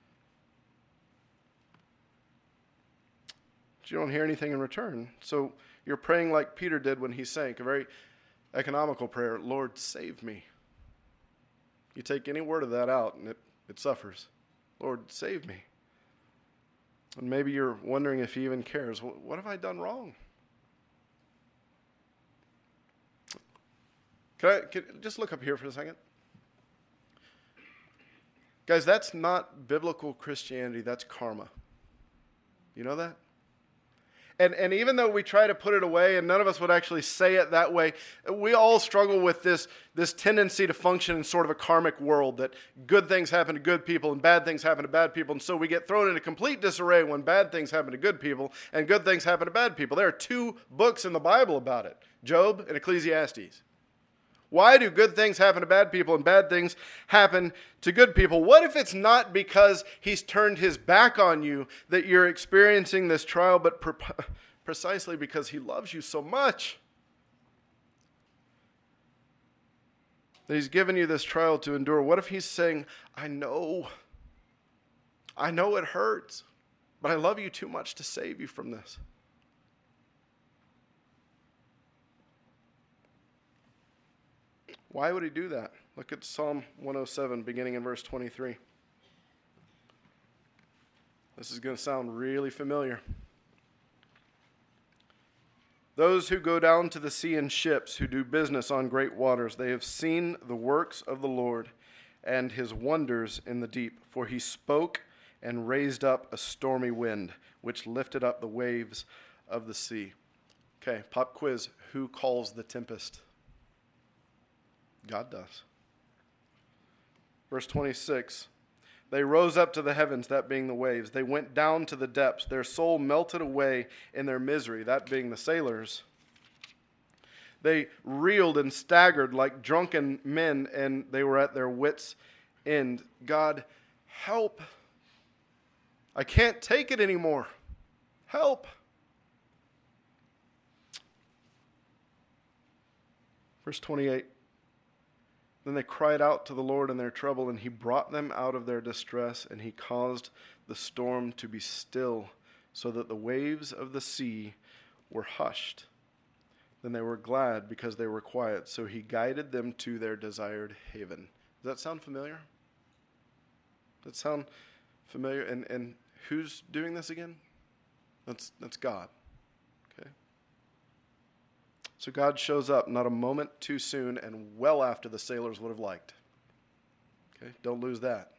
But you don't hear anything in return. So you're praying like Peter did when he sank, a very economical prayer, Lord, save me. You take any word of that out and it suffers. Lord, save me. And maybe you're wondering if he even cares. What have I done wrong? Can I just look up here for a second? Guys, that's not biblical Christianity. That's karma. You know that? And even though we try to put it away, and none of us would actually say it that way, we all struggle with this tendency to function in sort of a karmic world, that good things happen to good people and bad things happen to bad people. And so we get thrown into complete disarray when bad things happen to good people and good things happen to bad people. There are 2 books in the Bible about it, Job and Ecclesiastes. Why do good things happen to bad people and bad things happen to good people? What if it's not because he's turned his back on you that you're experiencing this trial, but precisely because he loves you so much? That he's given you this trial to endure. What if he's saying, I know it hurts, but I love you too much to save you from this. Why would he do that? Look at Psalm 107, beginning in verse 23. This is going to sound really familiar. Those who go down to the sea in ships, who do business on great waters, they have seen the works of the Lord and his wonders in the deep. For he spoke and raised up a stormy wind, which lifted up the waves of the sea. Okay, pop quiz. Who calls the tempest? God does. Verse 26, they rose up to the heavens, that being the waves. They went down to the depths. Their soul melted away in their misery, that being the sailors. They reeled and staggered like drunken men, and they were at their wits' end. God, help. I can't take it anymore. Help. Verse 28. Then they cried out to the Lord in their trouble, and he brought them out of their distress, and he caused the storm to be still, so that the waves of the sea were hushed. Then they were glad because they were quiet, so he guided them to their desired haven. Does that sound familiar? Does that sound familiar? And who's doing this again? That's God. Okay. So God shows up not a moment too soon and well after the sailors would have liked. Okay, don't lose that.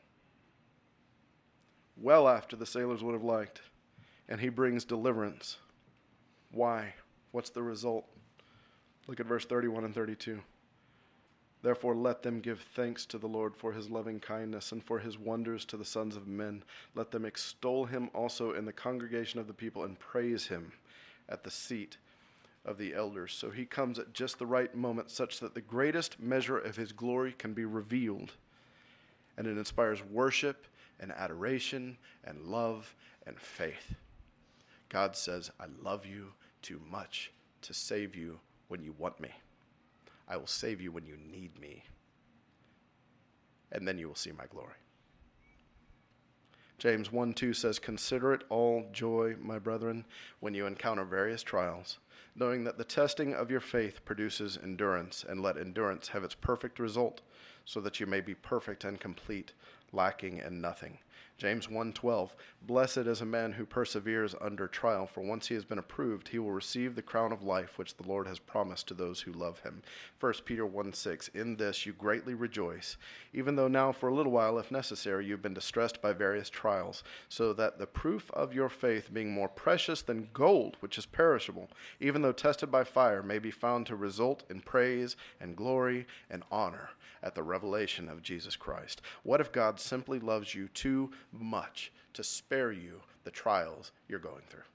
Well after the sailors would have liked. And he brings deliverance. Why? What's the result? Look at verse 31 and 32. Therefore let them give thanks to the Lord for his loving kindness and for his wonders to the sons of men. Let them extol him also in the congregation of the people and praise him at the seat of the elders. So he comes at just the right moment, such that the greatest measure of his glory can be revealed. And it inspires worship and adoration and love and faith. God says, I love you too much to save you when you want me. I will save you when you need me. And then you will see my glory. James 1:2 says, "Consider it all joy, my brethren, when you encounter various trials, knowing that the testing of your faith produces endurance, and let endurance have its perfect result, so that you may be perfect and complete, lacking in nothing." James 1:12, "Blessed is a man who perseveres under trial, for once he has been approved, he will receive the crown of life which the Lord has promised to those who love him." 1 Peter 1:6, "In this you greatly rejoice, even though now for a little while, if necessary, you have been distressed by various trials, so that the proof of your faith, being more precious than gold, which is perishable, even though tested by fire, may be found to result in praise and glory and honor at the revelation of Jesus Christ." What if God simply loves you too much to spare you the trials you're going through?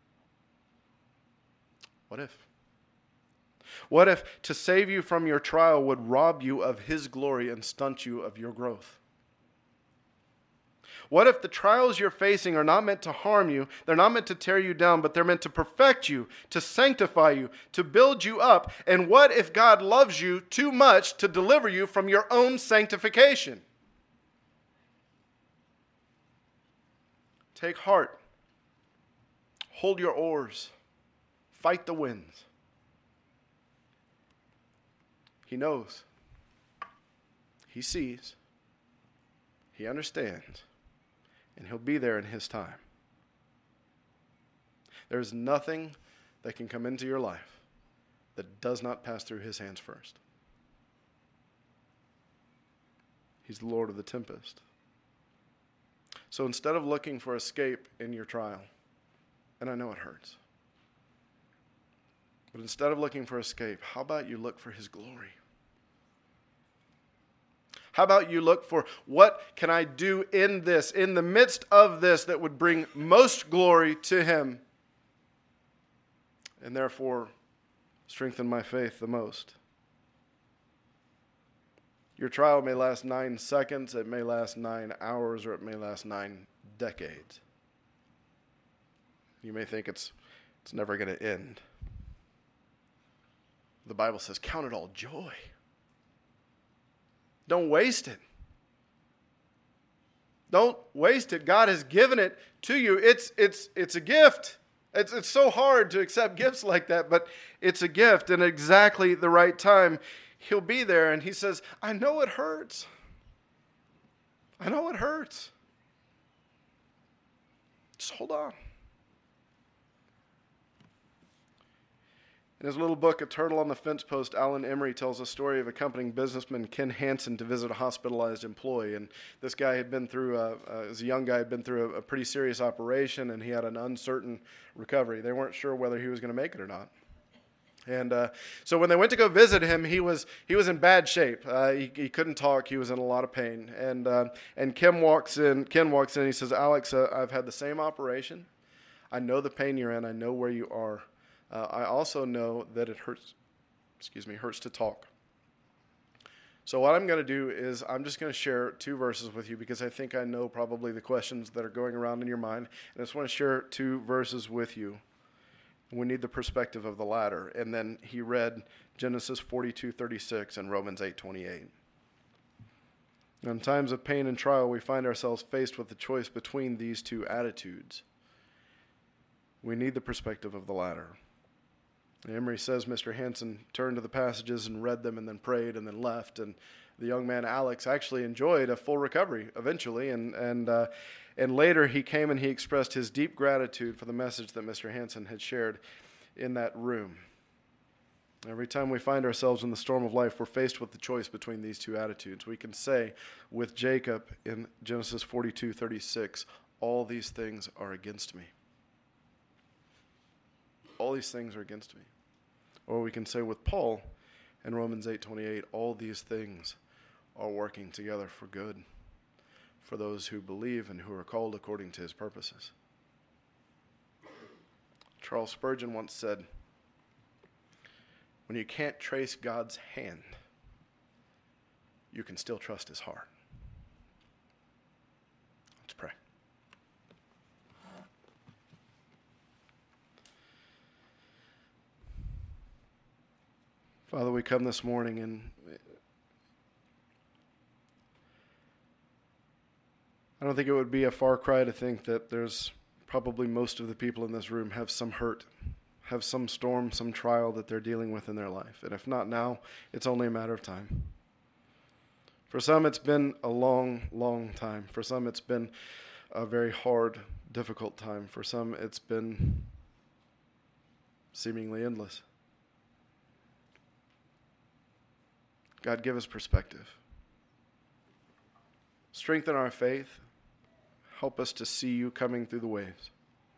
What if? What if to save you from your trial would rob you of his glory and stunt you of your growth? What if the trials you're facing are not meant to harm you, they're not meant to tear you down, but they're meant to perfect you, to sanctify you, to build you up? And what if God loves you too much to deliver you from your own sanctification? Take heart. Hold your oars. Fight the winds. He knows. He sees. He understands. And he'll be there in his time. There's nothing that can come into your life that does not pass through his hands first. He's the Lord of the tempest. So instead of looking for escape in your trial, and I know it hurts, but instead of looking for escape, how about you look for his glory? How about you look for, what can I do in this, in the midst of this, that would bring most glory to him, and therefore strengthen my faith the most? Your trial may last 9 seconds, it may last 9 hours, or it may last 9 decades. You may think it's never going to end. The Bible says, count it all joy. Don't waste it. Don't waste it. God has given it to you. It's a gift. It's so hard to accept gifts like that, but it's a gift, and at exactly the right time, he'll be there. And he says, I know it hurts. I know it hurts. Just hold on. In his little book, A Turtle on the Fence Post, Alan Emery tells a story of accompanying businessman Ken Hansen to visit a hospitalized employee. And this guy had been through, as a young guy, had been through a pretty serious operation, and he had an uncertain recovery. They weren't sure whether he was going to make it or not. And so when they went to go visit him, he was in bad shape. He couldn't talk. He was in a lot of pain. And Ken walks in. And he says, Alex, I've had the same operation. I know the pain you're in. I know where you are. I also know that it hurts to talk. So what I'm going to do is I'm just going to share 2 verses with you, because I think I know probably the questions that are going around in your mind. And I just want to share 2 verses with you. We need the perspective of the latter. And then he read Genesis 42:36 and Romans 8:28. In times of pain and trial, we find ourselves faced with the choice between these 2 attitudes. We need the perspective of the latter. Emery says Mr. Hansen turned to the passages and read them and then prayed and then left. And the young man, Alex, actually enjoyed a full recovery eventually. And later he came and he expressed his deep gratitude for the message that Mr. Hansen had shared in that room. Every time we find ourselves in the storm of life, we're faced with the choice between these 2 attitudes. We can say with Jacob in Genesis 42:36, all these things are against me. All these things are against me. Or we can say with Paul in Romans 8:28, all these things are working together for good, for those who believe and who are called according to his purposes. Charles Spurgeon once said, when you can't trace God's hand, you can still trust his heart. Let's pray. Father, we come this morning, and I don't know don't think it would be a far cry to think that there's probably most of the people in this room have some hurt, have some storm, some trial that they're dealing with in their life. And if not now, it's only a matter of time. For some, it's been a long, long time. For some, it's been a very hard, difficult time. For some, it's been seemingly endless. God, give us perspective. Strengthen our faith. Help us to see you coming through the waves.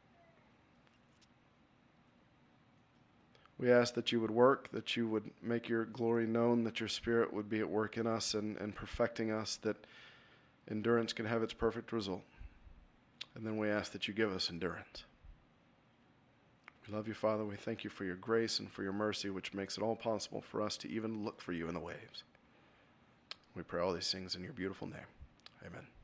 We ask that you would work, that you would make your glory known, that your Spirit would be at work in us and perfecting us, that endurance can have its perfect result. And then we ask that you give us endurance. We love you, Father. We thank you for your grace and for your mercy, which makes it all possible for us to even look for you in the waves. We pray all these things in your beautiful name. Amen.